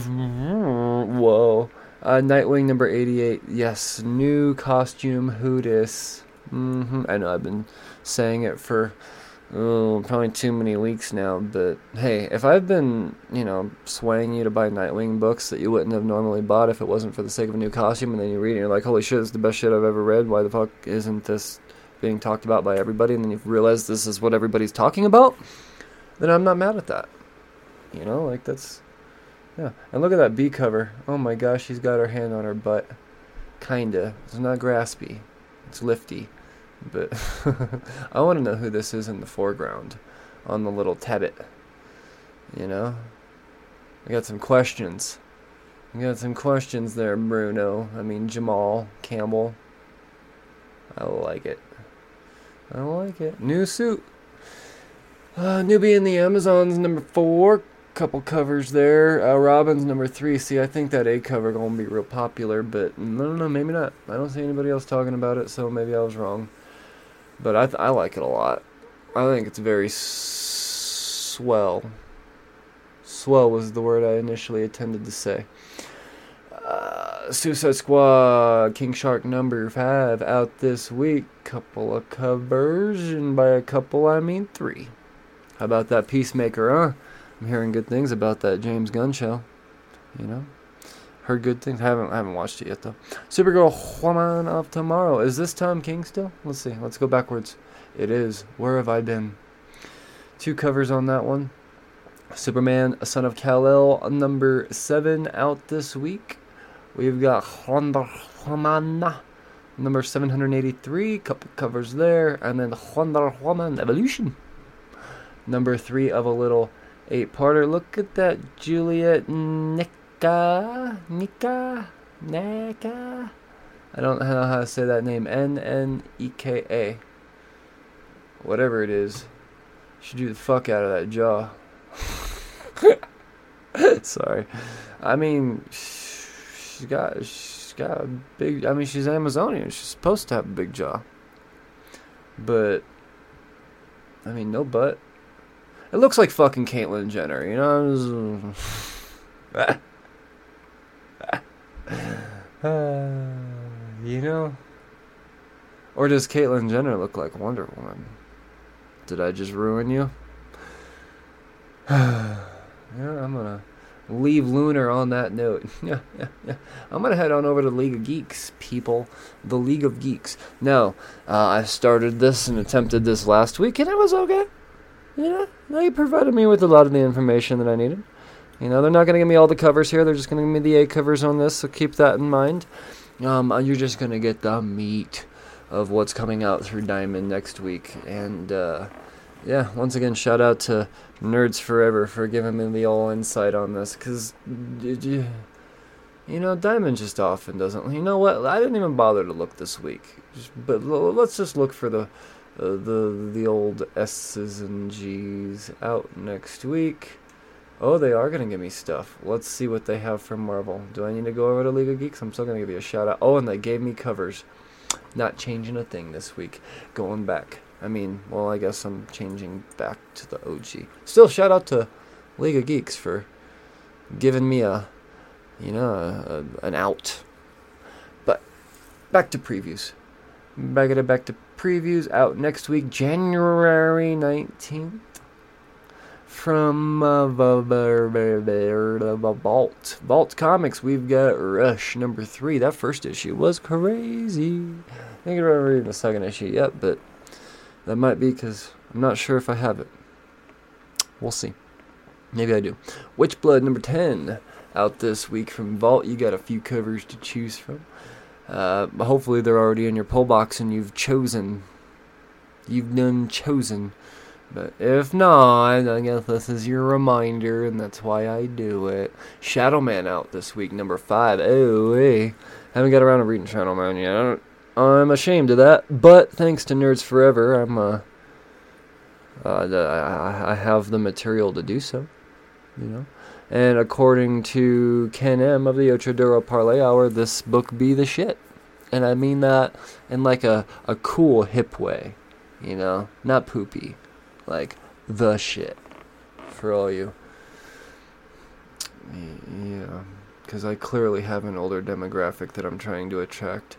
whoa. Uh, Nightwing number eighty-eight. Yes, new costume. Who dis? Mm-hmm. I know I've been saying it for oh, probably too many weeks now, but hey, if I've been, you know, swaying you to buy Nightwing books that you wouldn't have normally bought if it wasn't for the sake of a new costume, and then you read it and you're like, holy shit, it's the best shit I've ever read. Why the fuck isn't this being talked about by everybody, and then you realize this is what everybody's talking about, then I'm not mad at that. You know, like that's, yeah. And look at that B cover. Oh my gosh, she's got her hand on her butt. Kinda. It's not graspy. It's lifty. But I want to know who this is in the foreground on the little tebbit. You know? I got some questions. I got some questions there, Bruno. I mean, Jamal Campbell. I like it. I like it. New suit. Uh, Newbie in the Amazons, number four. Couple covers there. Uh, Robin's number three. See, I think that A cover gonna be real popular, but I don't know, maybe not. I don't see anybody else talking about it, so maybe I was wrong. But I th- I like it a lot. I think it's very s- swell. Swell was the word I initially intended to say. Uh, Suicide Squad, King Shark number five out this week. Couple of covers, and by a couple I mean three. How about that Peacemaker, huh? I'm hearing good things about that James Gunn show. You know, heard good things. I haven't I haven't watched it yet though. Supergirl Woman of Tomorrow. Is this Tom King still? Let's see. Let's go backwards. It is. Where have I been? Two covers on that one. Superman, a Son of Kal-El, number seven out this week. We've got Wonder Woman, number seven hundred eighty-three. Couple covers there, and then Wonder Woman Evolution, number three of a little eight-parter. Look at that Juliet Nika, Nika, Nika. I don't know how to say that name. N N E K A. Whatever it is. Should do the fuck out of that jaw. Sorry. I mean, she's got, she's got a big, I mean, she's Amazonian. She's supposed to have a big jaw. But, I mean, no butt. It looks like fucking Caitlyn Jenner, you know? uh, you know? Or does Caitlyn Jenner look like Wonder Woman? Did I just ruin you? Yeah, I'm gonna leave Lunar on that note. Yeah, yeah, yeah. I'm gonna head on over to League of Geeks, people. The League of Geeks. Now, uh, I started this and attempted this last week, and it was okay. You know, they provided me with a lot of the information that I needed. You know, they're not gonna give me all the covers here. They're just gonna give me the A covers on this, so keep that in mind. Um, you're just gonna get the meat of what's coming out through Diamond next week, and uh, yeah, once again, shout out to Nerds Forever for giving me the all insight on this, because, you know, Diamond just often doesn't. You know what? I didn't even bother to look this week, just, but let's just look for the uh, the the old S's and G's out next week. Oh, they are going to give me stuff. Let's see what they have from Marvel. Do I need to go over to League of Geeks? I'm still going to give you a shout out. Oh, and they gave me covers. Not changing a thing this week. Going back. I mean, well, I guess I'm changing back to the O G. Still, shout out to League of Geeks for giving me a, you know, a, a, an out. But back to previews. Back to back to previews. Out next week, January nineteenth. From uh, Vault. Vault Comics, we've got Rush number three. That first issue was crazy. I think I haven't read the second issue yet, but that might be because I'm not sure if I have it. We'll see. Maybe I do. Witchblood number ten out this week from Vault. You got a few covers to choose from. Uh, hopefully they're already in your pull box and you've chosen. You've done chosen. But if not, I guess this is your reminder, and that's why I do it. Shadow Man out this week, number five. Oh, hey. Haven't got around to reading Shadow Man yet. I don't, I'm ashamed of that, but thanks to Nerds Forever, I'm, uh, uh I, I have the material to do so, you know. And according to Ken M of the Ochadoro Parlay Hour, this book be the shit. And I mean that in like a, a cool, hip way, you know, not poopy. Like, the shit. For all you. Yeah. Because I clearly have an older demographic that I'm trying to attract.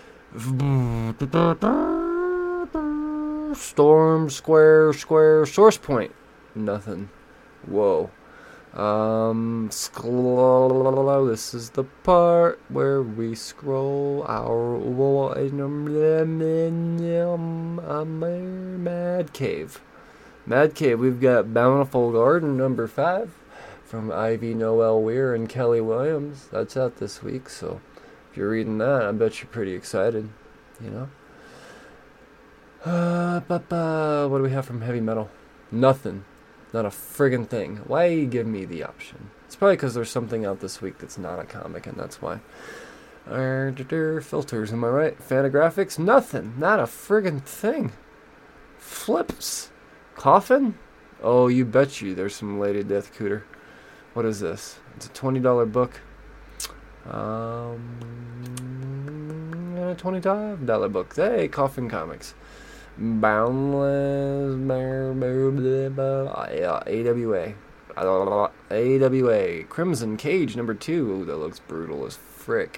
Storm, square, square, source point. Nothing. Whoa. Um, scroll. This is the part where we scroll our Mad Cave. Mad Cave, we've got Bountiful Garden number five from Ivy Noel Weir and Kelly Williams. That's out this week, so if you're reading that, I bet you're pretty excited, you know. Uh, ba ba. What do we have from Heavy Metal? Nothing. Not a friggin' thing. Why give me the option? It's probably because there's something out this week that's not a comic, and that's why. Uh, filters, am I right? Fantagraphics? Nothing. Not a friggin' thing. Flips. Coffin? Oh, you bet you there's some Lady Death Cooter. What is this? It's a twenty dollar book. Um, a twenty-five dollar book. Hey, Coffin Comics. Boundless. A W A. A W A. Crimson Cage number two. Ooh, that looks brutal as frick.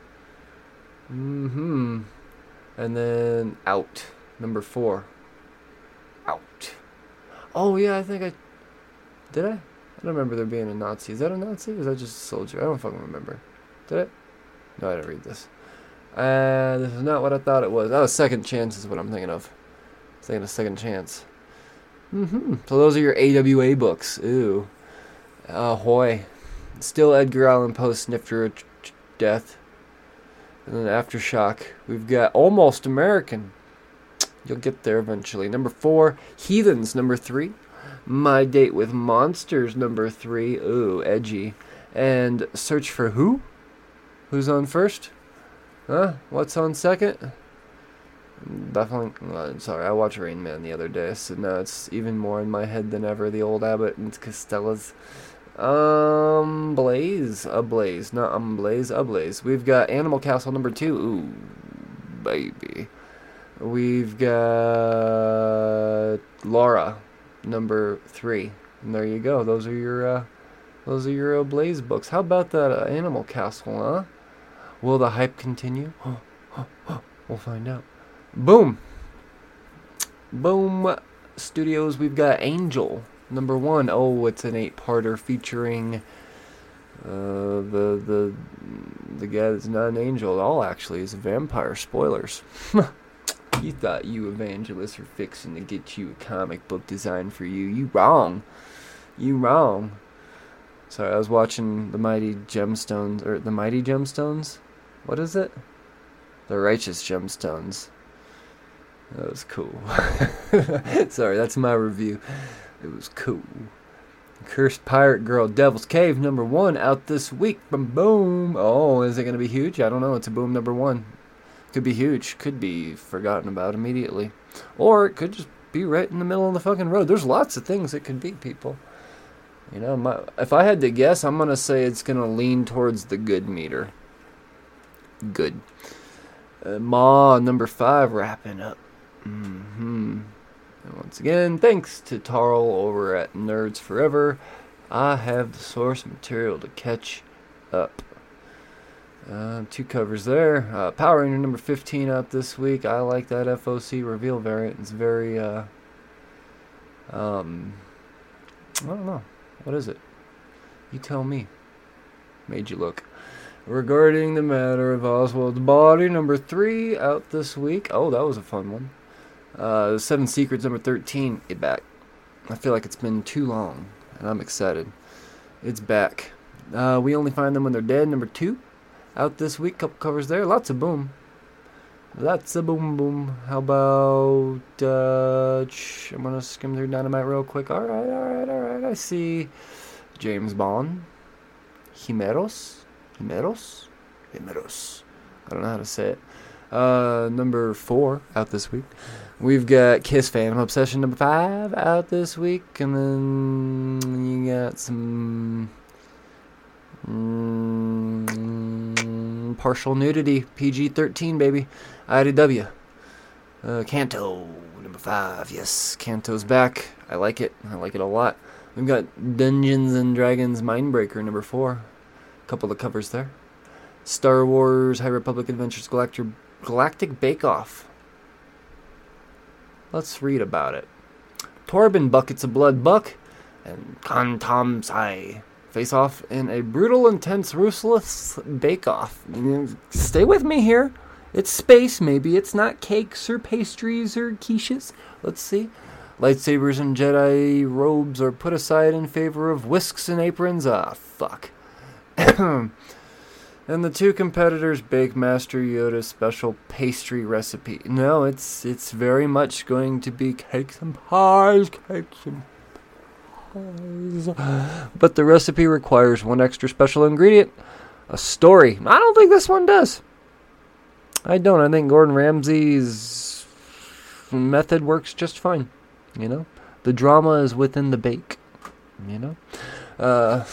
Mm-hmm. And then Out number four. Out. Oh, yeah, I think I... Did I? I don't remember there being a Nazi. Is that a Nazi? Or is that just a soldier? I don't fucking remember. Did it? No, I didn't read this. Uh, this is not what I thought it was. Oh, Second Chance is what I'm thinking of. I was thinking of Second Chance. Mm-hmm. So those are your A W A books. Ooh. Ahoy. Still Edgar Allan Poe, Snifter of Death. And then Aftershock. We've got Almost American. You'll get there eventually. Number four, Heathens, number three. My Date with Monsters, number three. Ooh, edgy. And Search for Who? Who's on first? Huh? What's on second? Definitely. Uh, sorry, I watched Rain Man the other day, so now it's even more in my head than ever. The old Abbott and Costellas. Um, Blaze, a Blaze, not um Blaze, a Blaze. We've got Animal Castle number two. Ooh, baby. We've got Laura number three. And there you go. Those are your, uh, those are your uh, Blaze books. How about that uh, Animal Castle, huh? Will the hype continue? We'll find out. Boom. Boom Studios. We've got Angel. Number one, oh, it's an eight-parter featuring uh, the the the guy that's not an angel at all. Actually, is a vampire. Spoilers. You thought you evangelists were fixing to get you a comic book designed for you. You wrong. You wrong. Sorry, I was watching the Mighty Gemstones or the Mighty Gemstones. What is it? The Righteous Gemstones. That was cool. Sorry, that's my review. It was cool. Cursed Pirate Girl, Devil's Cave, number one, out this week from Boom. Oh, is it going to be huge? I don't know. It's a Boom number one. Could be huge. Could be forgotten about immediately. Or it could just be right in the middle of the fucking road. There's lots of things it could be, people. You know, my, if I had to guess, I'm going to say it's going to lean towards the good meter. Good. Uh, Ma, number five, wrapping up. Mm-hmm. And once again, thanks to Tarl over at Nerds Forever, I have the source material to catch up. Uh, two covers there. Uh, Power Ranger number fifteen out this week. I like that F O C reveal variant. It's very, uh, um, I don't know. What is it? You tell me. Made you look. Regarding the matter of Oswald's body, number three out this week. Oh, that was a fun one. Uh, Seven Secrets, number thirteen, it back. I feel like it's been too long, and I'm excited. It's back. Uh, we Only Find Them When They're Dead, number two, out this week. Couple covers there. Lots of boom. Lots of boom boom. How about, uh, sh- I'm gonna skim through Dynamite real quick. Alright, alright, alright. I see James Bond. Himeros. Himeros? Himeros. I don't know how to say it. Uh, number four out this week. We've got Kiss Phantom Obsession number five out this week, and then you got some mm, partial nudity, P G thirteen, baby, I D W. Uh, Kanto number five, yes, Kanto's back. I like it. I like it a lot. We've got Dungeons and Dragons Mindbreaker number four. A couple of covers there. Star Wars High Republic Adventures Galactic Galactic Bake Off. Let's read about it. Torben Buckets of Blood Buck and Kan Tom Sai face off in a brutal, intense, ruthless bake-off. Stay with me here. It's space, maybe. It's not cakes or pastries or quiches. Let's see. Lightsabers and Jedi robes are put aside in favor of whisks and aprons. Ah, fuck. And the two competitors bake Master Yoda's special pastry recipe. No, it's it's very much going to be cakes and pies, cakes and pies. But the recipe requires one extra special ingredient, a story. I don't think this one does. I don't. I think Gordon Ramsay's method works just fine. You know? The drama is within the bake. You know? Uh...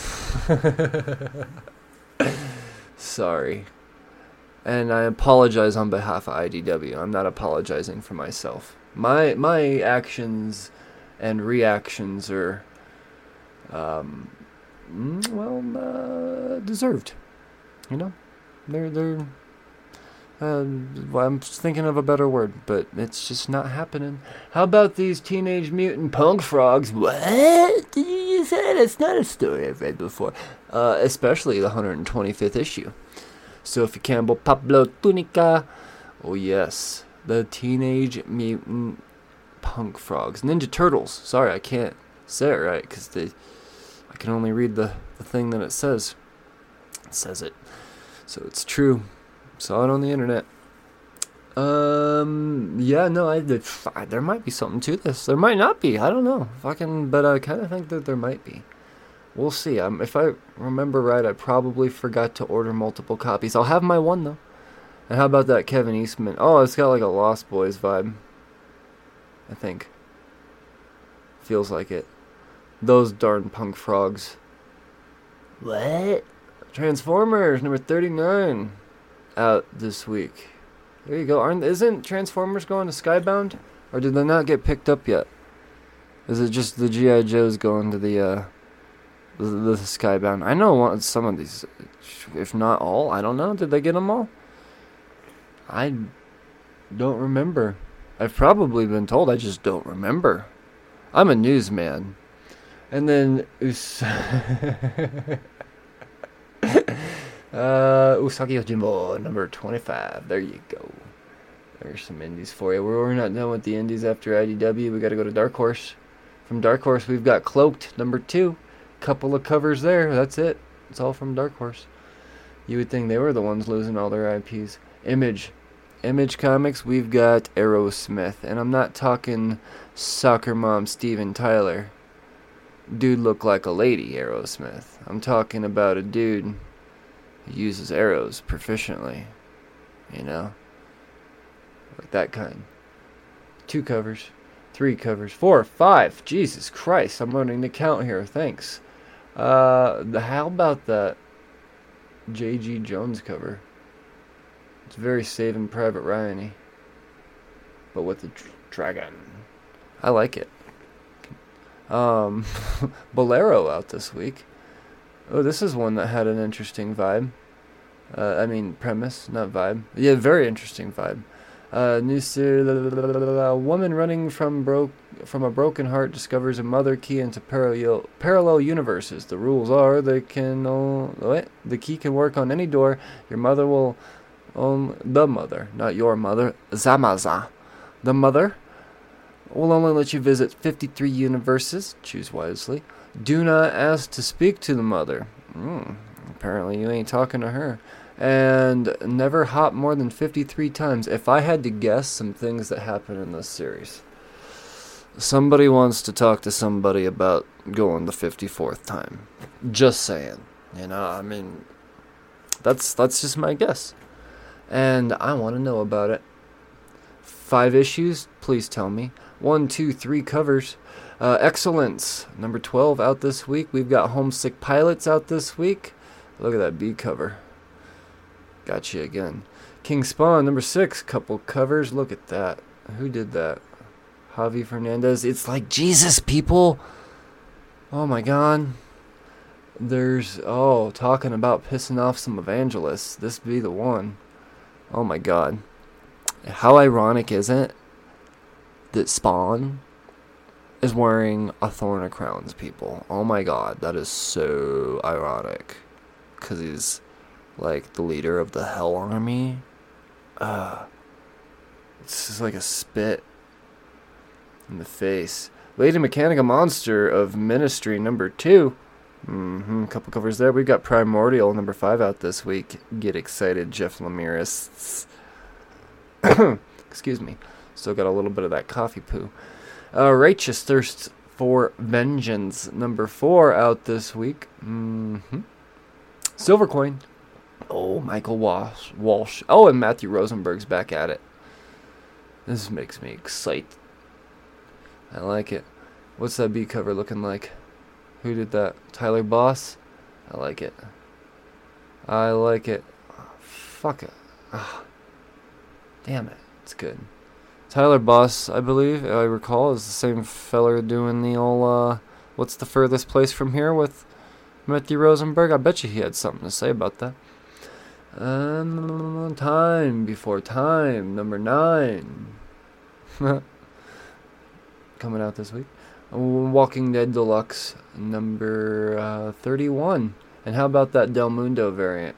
Sorry. And I apologize on behalf of I D W. I'm not apologizing for myself. My my actions and reactions are, um, well, uh, deserved. You know? They're, they're, uh, well, I'm thinking of a better word, but it's just not happening. How about these Teenage Mutant Punk Frogs? What? Did you say? That's not a story I've read before. Uh, especially the one hundred twenty-fifth issue. Sophie Campbell, Pablo Tunica. Oh, yes. The Teenage Mutant Punk Frogs. Ninja Turtles. Sorry, I can't say it right, because they, I can only read the, the thing that it says. It says it. So it's true. Saw it on the internet. Um, yeah, no, I, there might be something to this. There might not be. I don't know. Fucking, but I kind of think that there might be. We'll see. Um, if I remember right, I probably forgot to order multiple copies. I'll have my one, though. And how about that Kevin Eastman? Oh, it's got like a Lost Boys vibe. I think. Feels like it. Those darn punk frogs. What? Transformers number thirty-nine out this week. There you go. Aren't isn't Transformers going to Skybound, or did they not get picked up yet? Is it just the G I. Joes going to the uh, the, the Skybound? I know one, some of these, if not all. I don't know. Did they get them all? I don't remember. I've probably been told. I just don't remember. I'm a newsman. And then Us- uh, Usagi Yojimbo, number twenty-five. There you go. There's some indies for you. We're, we're not done with the indies after I D W. We got to go to Dark Horse. From Dark Horse, we've got Cloaked, number two. Couple of covers there. That's it. It's all from Dark Horse. You would think they were the ones losing all their I Ps. Image. Image Comics, we've got Aerosmith. And I'm not talking soccer mom Steven Tyler. Dude look like a lady, Aerosmith. I'm talking about a dude who uses arrows proficiently. You know? Like that kind. Two covers. Three covers. Four. Five. Jesus Christ. I'm learning to count here. Thanks. Uh, the, how about that J G. Jones cover? It's very Saving Private Ryan-y. But with the dr- dragon. I like it. Um, Bolero out this week. Oh, this is one that had an interesting vibe. Uh, I mean, premise, not vibe. Yeah, very interesting vibe. Uh, new series. A woman running from broke from a broken heart discovers a mother key into parallel parallel universes. The rules are they can uh, what? The key can work on any door. Your mother will own the mother, not your mother. Zamaza, the mother. Will only let you visit fifty-three universes. Choose wisely. Do not ask to speak to the mother. Mm, apparently you ain't talking to her. And never hop more than fifty-three times. If I had to guess some things that happen in this series. Somebody wants to talk to somebody about going the fifty-fourth time. Just saying. You know, I mean, that's that's just my guess. And I want to know about it. Five issues? Please tell me. One, two, three covers. Uh, Excellence, number twelve, out this week. We've got Homesick Pilots out this week. Look at that B cover. Got you again. King Spawn, number six, couple covers. Look at that. Who did that? Javi Fernandez. It's like Jesus, people. Oh my God. There's, oh, talking about pissing off some evangelists. This be the one. Oh my God. How ironic is it that Spawn is wearing a Thorn of Crowns, people? Oh my God, that is so ironic. Because he's like the leader of the Hell Army. Uh, it's just like a spit in the face. Lady Mechanica Monster of Ministry, number two. Mm-hmm, couple covers there. We've got Primordial, number five, out this week. Get excited, Jeff Lemire. Excuse me. Still got a little bit of that coffee poo. Uh, Righteous Thirst for Vengeance, number four, out this week. Mm-hmm. Silver Coin. Oh, Michael Walsh. Walsh. Oh, and Matthew Rosenberg's back at it. This makes me excited. I like it. What's that B cover looking like? Who did that? Tyler Boss? I like it. I like it. Oh, fuck it. Oh, damn it. It's good. Tyler Boss, I believe, I recall, is the same feller doing the old, uh, what's the furthest place from here with Matthew Rosenberg? I bet you he had something to say about that. Um, Time Before Time, number nine. Coming out this week. Walking Dead Deluxe, number uh, thirty-one. And how about that Del Mundo variant?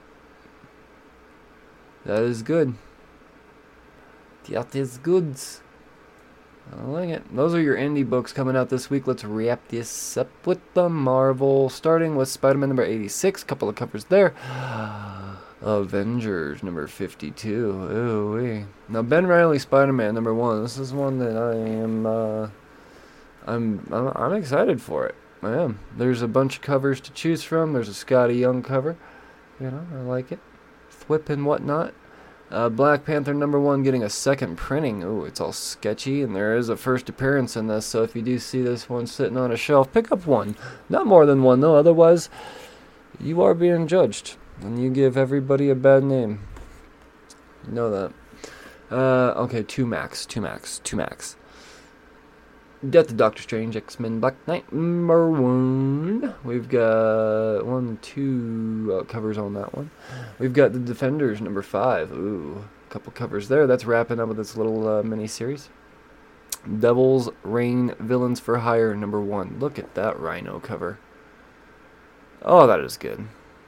That is good. That is good. I like it. Those are your indie books coming out this week. Let's wrap this up with the Marvel. Starting with Spider-Man number eighty-six. Couple of covers there. Avengers number fifty-two. Ooh wee. Now Ben Reilly Spider-Man number one. This is one that I am. Uh, I'm, I'm I'm excited for it. I am. There's a bunch of covers to choose from. There's a Scotty Young cover. You know, I like it. Thwip and whatnot. Uh, Black Panther number one getting a second printing. Ooh, it's all sketchy, and there is a first appearance in this, so if you do see this one sitting on a shelf, pick up one. Not more than one, though, otherwise you are being judged, and you give everybody a bad name. You know that. Uh, okay, two max, two max, two max. Death of Doctor Strange, X-Men Black Knight, number one. We've got one, two uh, covers on that one. We've got The Defenders, number five. Ooh, a couple covers there. That's wrapping up with this little uh, mini-series. Devil's Reign, Villains for Hire, number one. Look at that Rhino cover. Oh, that is good.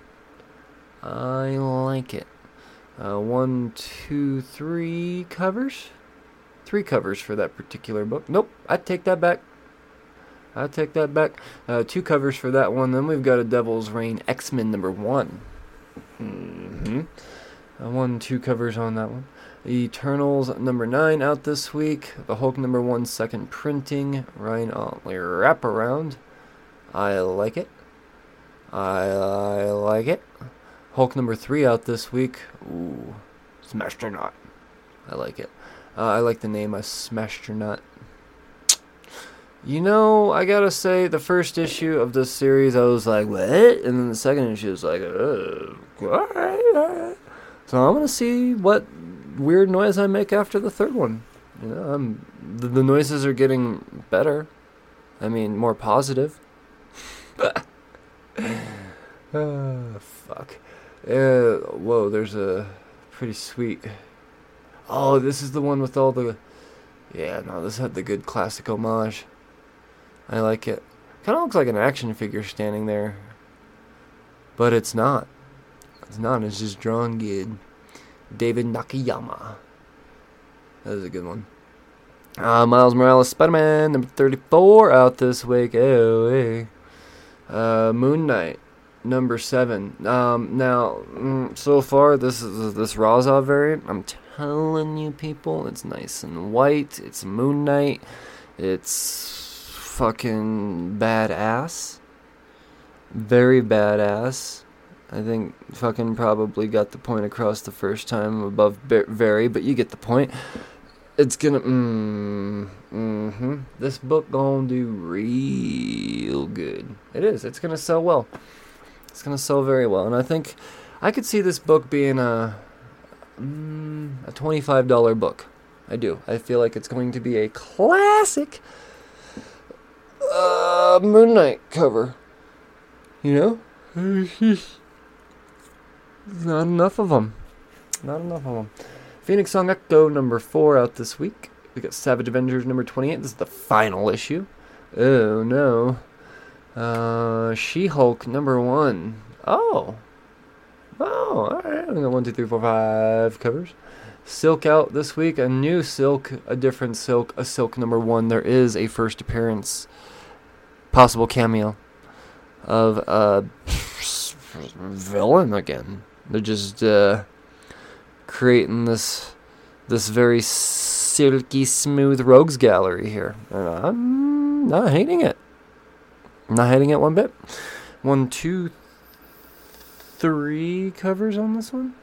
I like it. Uh, one, two, three covers? Three covers for that particular book. Nope, I take that back. I take that back. Uh, two covers for that one. Then we've got a Devil's Reign X-Men number one. Mm-hmm. Uh, one, two covers on that one. Eternals number nine out this week. The Hulk number one second printing. Ryan Otley wraparound. I like it. I, I like it. Hulk number three out this week. Ooh, Smashed or Not. I like it. Uh, I like the name, I Smashed or Not. You know, I gotta say, the first issue of this series, I was like, what? And then the second issue was like, uh, what? So I'm gonna see what weird noise I make after the third one. You know, I'm, the, the noises are getting better. I mean, more positive. uh, fuck. Uh, whoa, there's a pretty sweet... Oh, this is the one with all the... Yeah, no, this had the good classic homage. I like it. Kind of looks like an action figure standing there. But it's not. It's not, it's just drawn good. David Nakayama. That was a good one. Uh, Miles Morales Spider-Man, number thirty-four, out this week. Oh, hey. Uh, Moon Knight, number seven. Um, now, mm, so far, this is this Raza variant. I'm telling you, people, it's nice and white. It's Moon Knight. It's fucking badass. Very badass. I think fucking probably got the point across the first time above very, but you get the point. It's gonna, mm, mm-hmm. This book gonna do real good. It is. It's gonna sell well. It's gonna sell very well, and I think I could see this book being a mm, a twenty-five dollars book. I do. I feel like it's going to be a classic uh, Moon Knight cover. You know? There's not enough of them. Not enough of them. Phoenix Song Echo number four out this week. We got Savage Avengers number twenty-eight. This is the final issue. Oh no. Uh, She-Hulk number one. Oh. Oh, alright. We got one, two, three, four, five covers. Silk out this week. A new Silk, a different Silk, a Silk number one. There is a first appearance, possible cameo of a villain again. They're just uh, creating this this very silky smooth rogues gallery here. And I'm not hating it. I'm not hating it one bit. One, two, three covers on this one.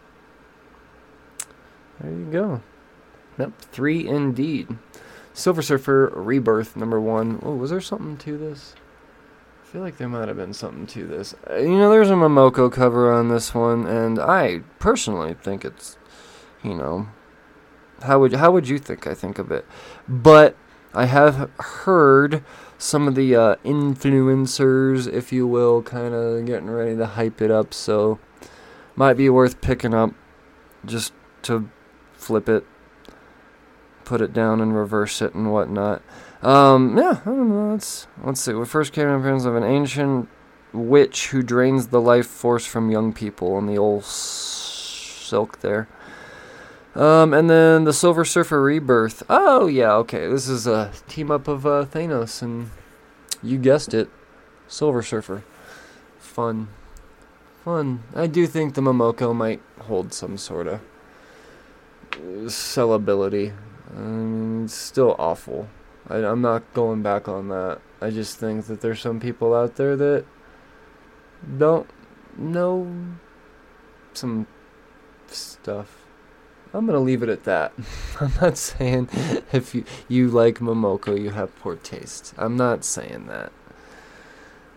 There you go. Yep, three indeed. Silver Surfer Rebirth number one. Oh, was there something to this? I feel like there might have been something to this. Uh, you know, there's a Momoko cover on this one, and I personally think it's, you know, how would how would you think I think of it? But I have heard some of the uh, influencers, if you will, kind of getting ready to hype it up, so might be worth picking up just to flip it, put it down and reverse it and whatnot. Um, yeah, I don't know, let's, let's see. We first came in appearance of an ancient witch who drains the life force from young people in the old silk there. Um, and then the Silver Surfer Rebirth. Oh, yeah, okay. This is a team-up of uh, Thanos, and you guessed it, Silver Surfer. Fun. Fun. I do think the Momoko might hold some sort of sellability. I mean, it's still awful. I, I'm not going back on that. I just think that there's some people out there that don't know some stuff. I'm going to leave it at that. I'm not saying if you, you like Momoko, you have poor taste. I'm not saying that.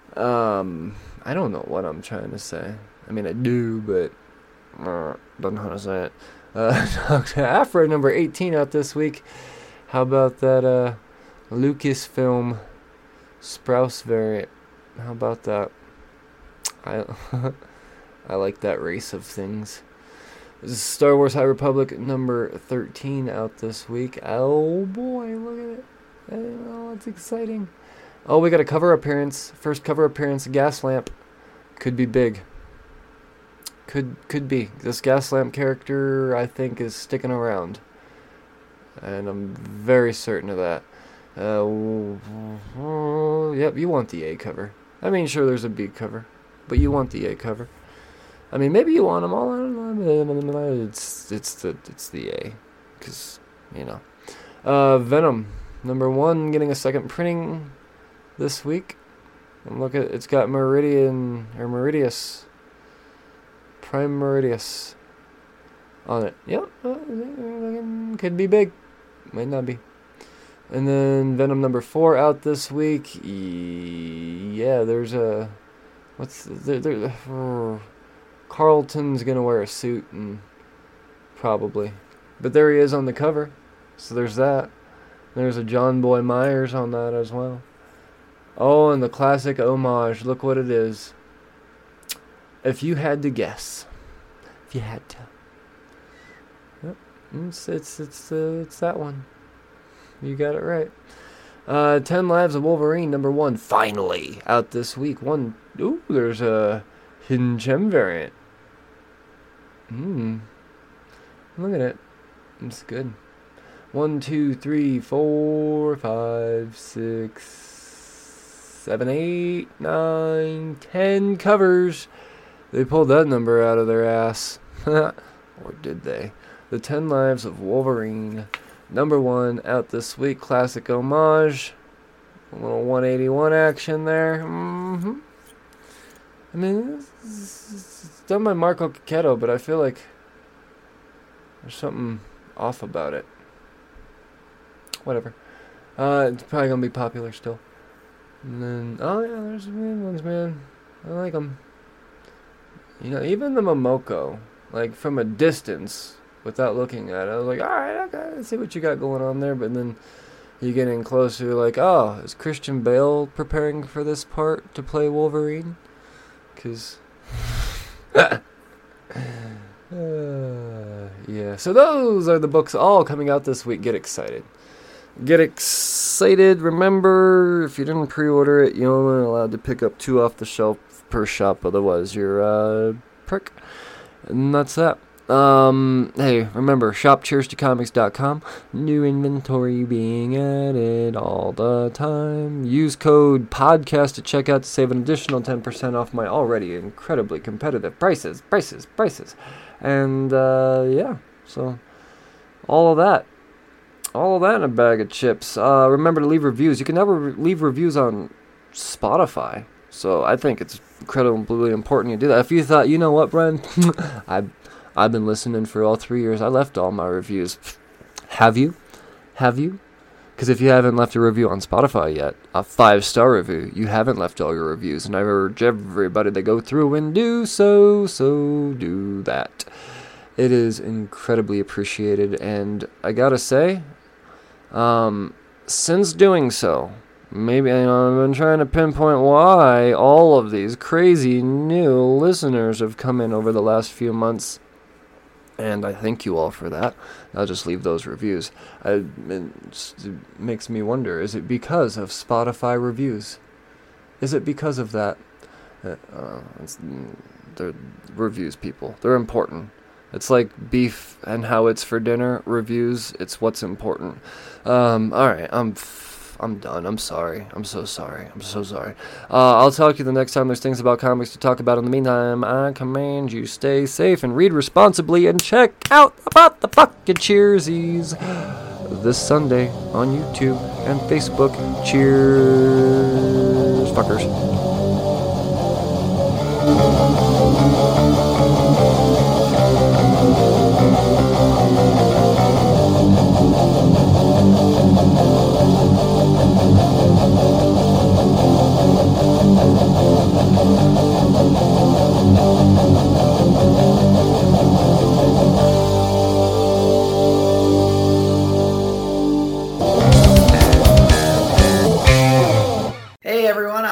Um, I don't know what I'm trying to say. I mean, I do, but uh, don't know how to say it. Uh, Afro number eighteen out this week. How about that uh, Lucasfilm Sprouse variant? How about that? I I like that race of things. This is Star Wars High Republic number thirteen out this week. Oh boy, look at it. Oh, it's exciting. Oh, we got a cover appearance. First cover appearance, Gas Lamp. Could be big. Could could be. This Gas Lamp character, I think, is sticking around. And I'm very certain of that. Uh, yep, you want the A cover. I mean, sure, there's a B cover. But you want the A cover. I mean, maybe you want them all. I don't know. It's, it's, the, it's the A. Because, you know. Uh, Venom. Number one, getting a second printing this week. And look at, it's got Meridian, or Meridius. Prime Meridius on it. Yep. Uh, could be big. Might not be. And then Venom number four out this week. Yeah, there's a, what's, there, there, uh, Carlton's gonna wear a suit, and probably. But there he is on the cover. So there's that. There's a John Boy Myers on that as well. Oh, and the classic homage. Look what it is. If you had to guess. If you had to. Yep. It's, it's, it's, uh, it's that one. You got it right. Uh, Ten Lives of Wolverine, number one. Finally. Out this week. One. Ooh, there's a Hidden Gem variant. Hmm. Look at it. It's good. One, two, three, four, five, six, seven, eight, nine, ten covers. They pulled that number out of their ass. Or did they? The Ten Lives of Wolverine. Number one out this week. Classic homage. A little one eighty-one action there. Mm-hmm. I mean, it's, it's done by Marco Cacchetto, but I feel like there's something off about it. Whatever. Uh, it's probably gonna be popular still. And then, oh yeah, there's some good ones, man. I like them. You know, even the Momoko, like from a distance, without looking at it, I was like, all right, okay, let's see what you got going on there. But then you get in closer, you're like, oh, is Christian Bale preparing for this part to play Wolverine? Because, uh, yeah. So those are the books all coming out this week. Get excited. Get excited. Remember, if you didn't pre-order it, you're only allowed to pick up two off the shelf per shop. Otherwise, you're a prick. And that's that. Um, hey, remember, shop cheers to comics dot com. New inventory being added all the time. Use code podcast to check out to save an additional ten percent off my already incredibly competitive prices, prices, prices. And, uh, yeah, so all of that. All of that in a bag of chips. Uh, remember to leave reviews. You can never re- leave reviews on Spotify. So I think it's incredibly important you do that. If you thought, you know what, Brian? I've, I've been listening for all three years. I left all my reviews. Have you? Have you? Because if you haven't left a review on Spotify yet, a five-star review, you haven't left all your reviews. And I urge everybody to go through and do so, so do that. It is incredibly appreciated. And I gotta say, um, since doing so, maybe, you know, I've been trying to pinpoint why all of these crazy new listeners have come in over the last few months. And I thank you all for that. I'll just leave those reviews. I, it, it makes me wonder, is it because of Spotify reviews? Is it because of that? Uh, uh, it's, they're reviews, people. They're important. It's like beef and how it's for dinner. Reviews, it's what's important. Um, all right, I'm... F- I'm done. I'm sorry. I'm so sorry. I'm so sorry. Uh, I'll talk to you the next time there's things about comics to talk about. In the meantime, I command you stay safe and read responsibly and check out about the fucking Cheersies this Sunday on YouTube and Facebook. Cheers, fuckers. Thank you.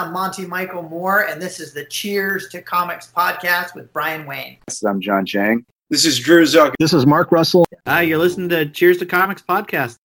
I'm Monty Michael Moore, and this is the Cheers to Comics podcast with Brian Wayne. I'm John Chang. This is Drew Zuck. This is Mark Russell. Hi, uh, you're listening to Cheers to Comics podcast.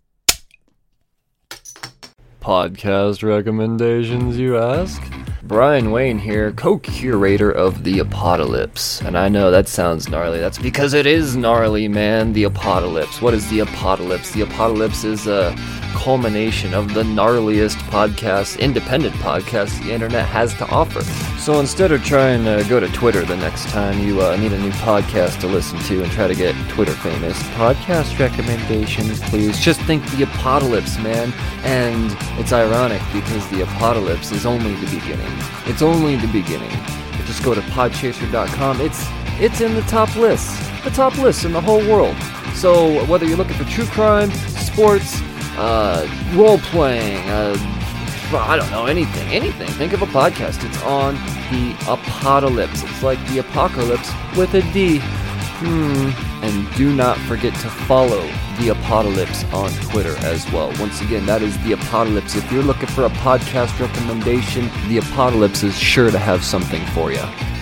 Podcast recommendations, you ask? Brian Wayne here, co-curator of The Apocalypse. And I know that sounds gnarly. That's because it is gnarly, man. The Apocalypse. What is The Apocalypse? The Apocalypse is a culmination of the gnarliest podcasts, independent podcasts the internet has to offer. So instead of trying to go to Twitter the next time you uh, need a new podcast to listen to and try to get Twitter famous, podcast recommendations, please. Just think The Apocalypse, man. And it's ironic because The Apocalypse is only the beginning. It's only the beginning. Just go to podchaser dot com. It's it's in the top list. The top list in the whole world. So whether you're looking for true crime, sports, uh, role-playing, uh, I don't know, anything, anything. Think of a podcast. It's on The Apocalypse. It's like the apocalypse with a D. Hmm. And do not forget to follow The Apocalypse on Twitter as well. Once again, that is The Apocalypse. If you're looking for a podcast recommendation, The Apocalypse is sure to have something for you.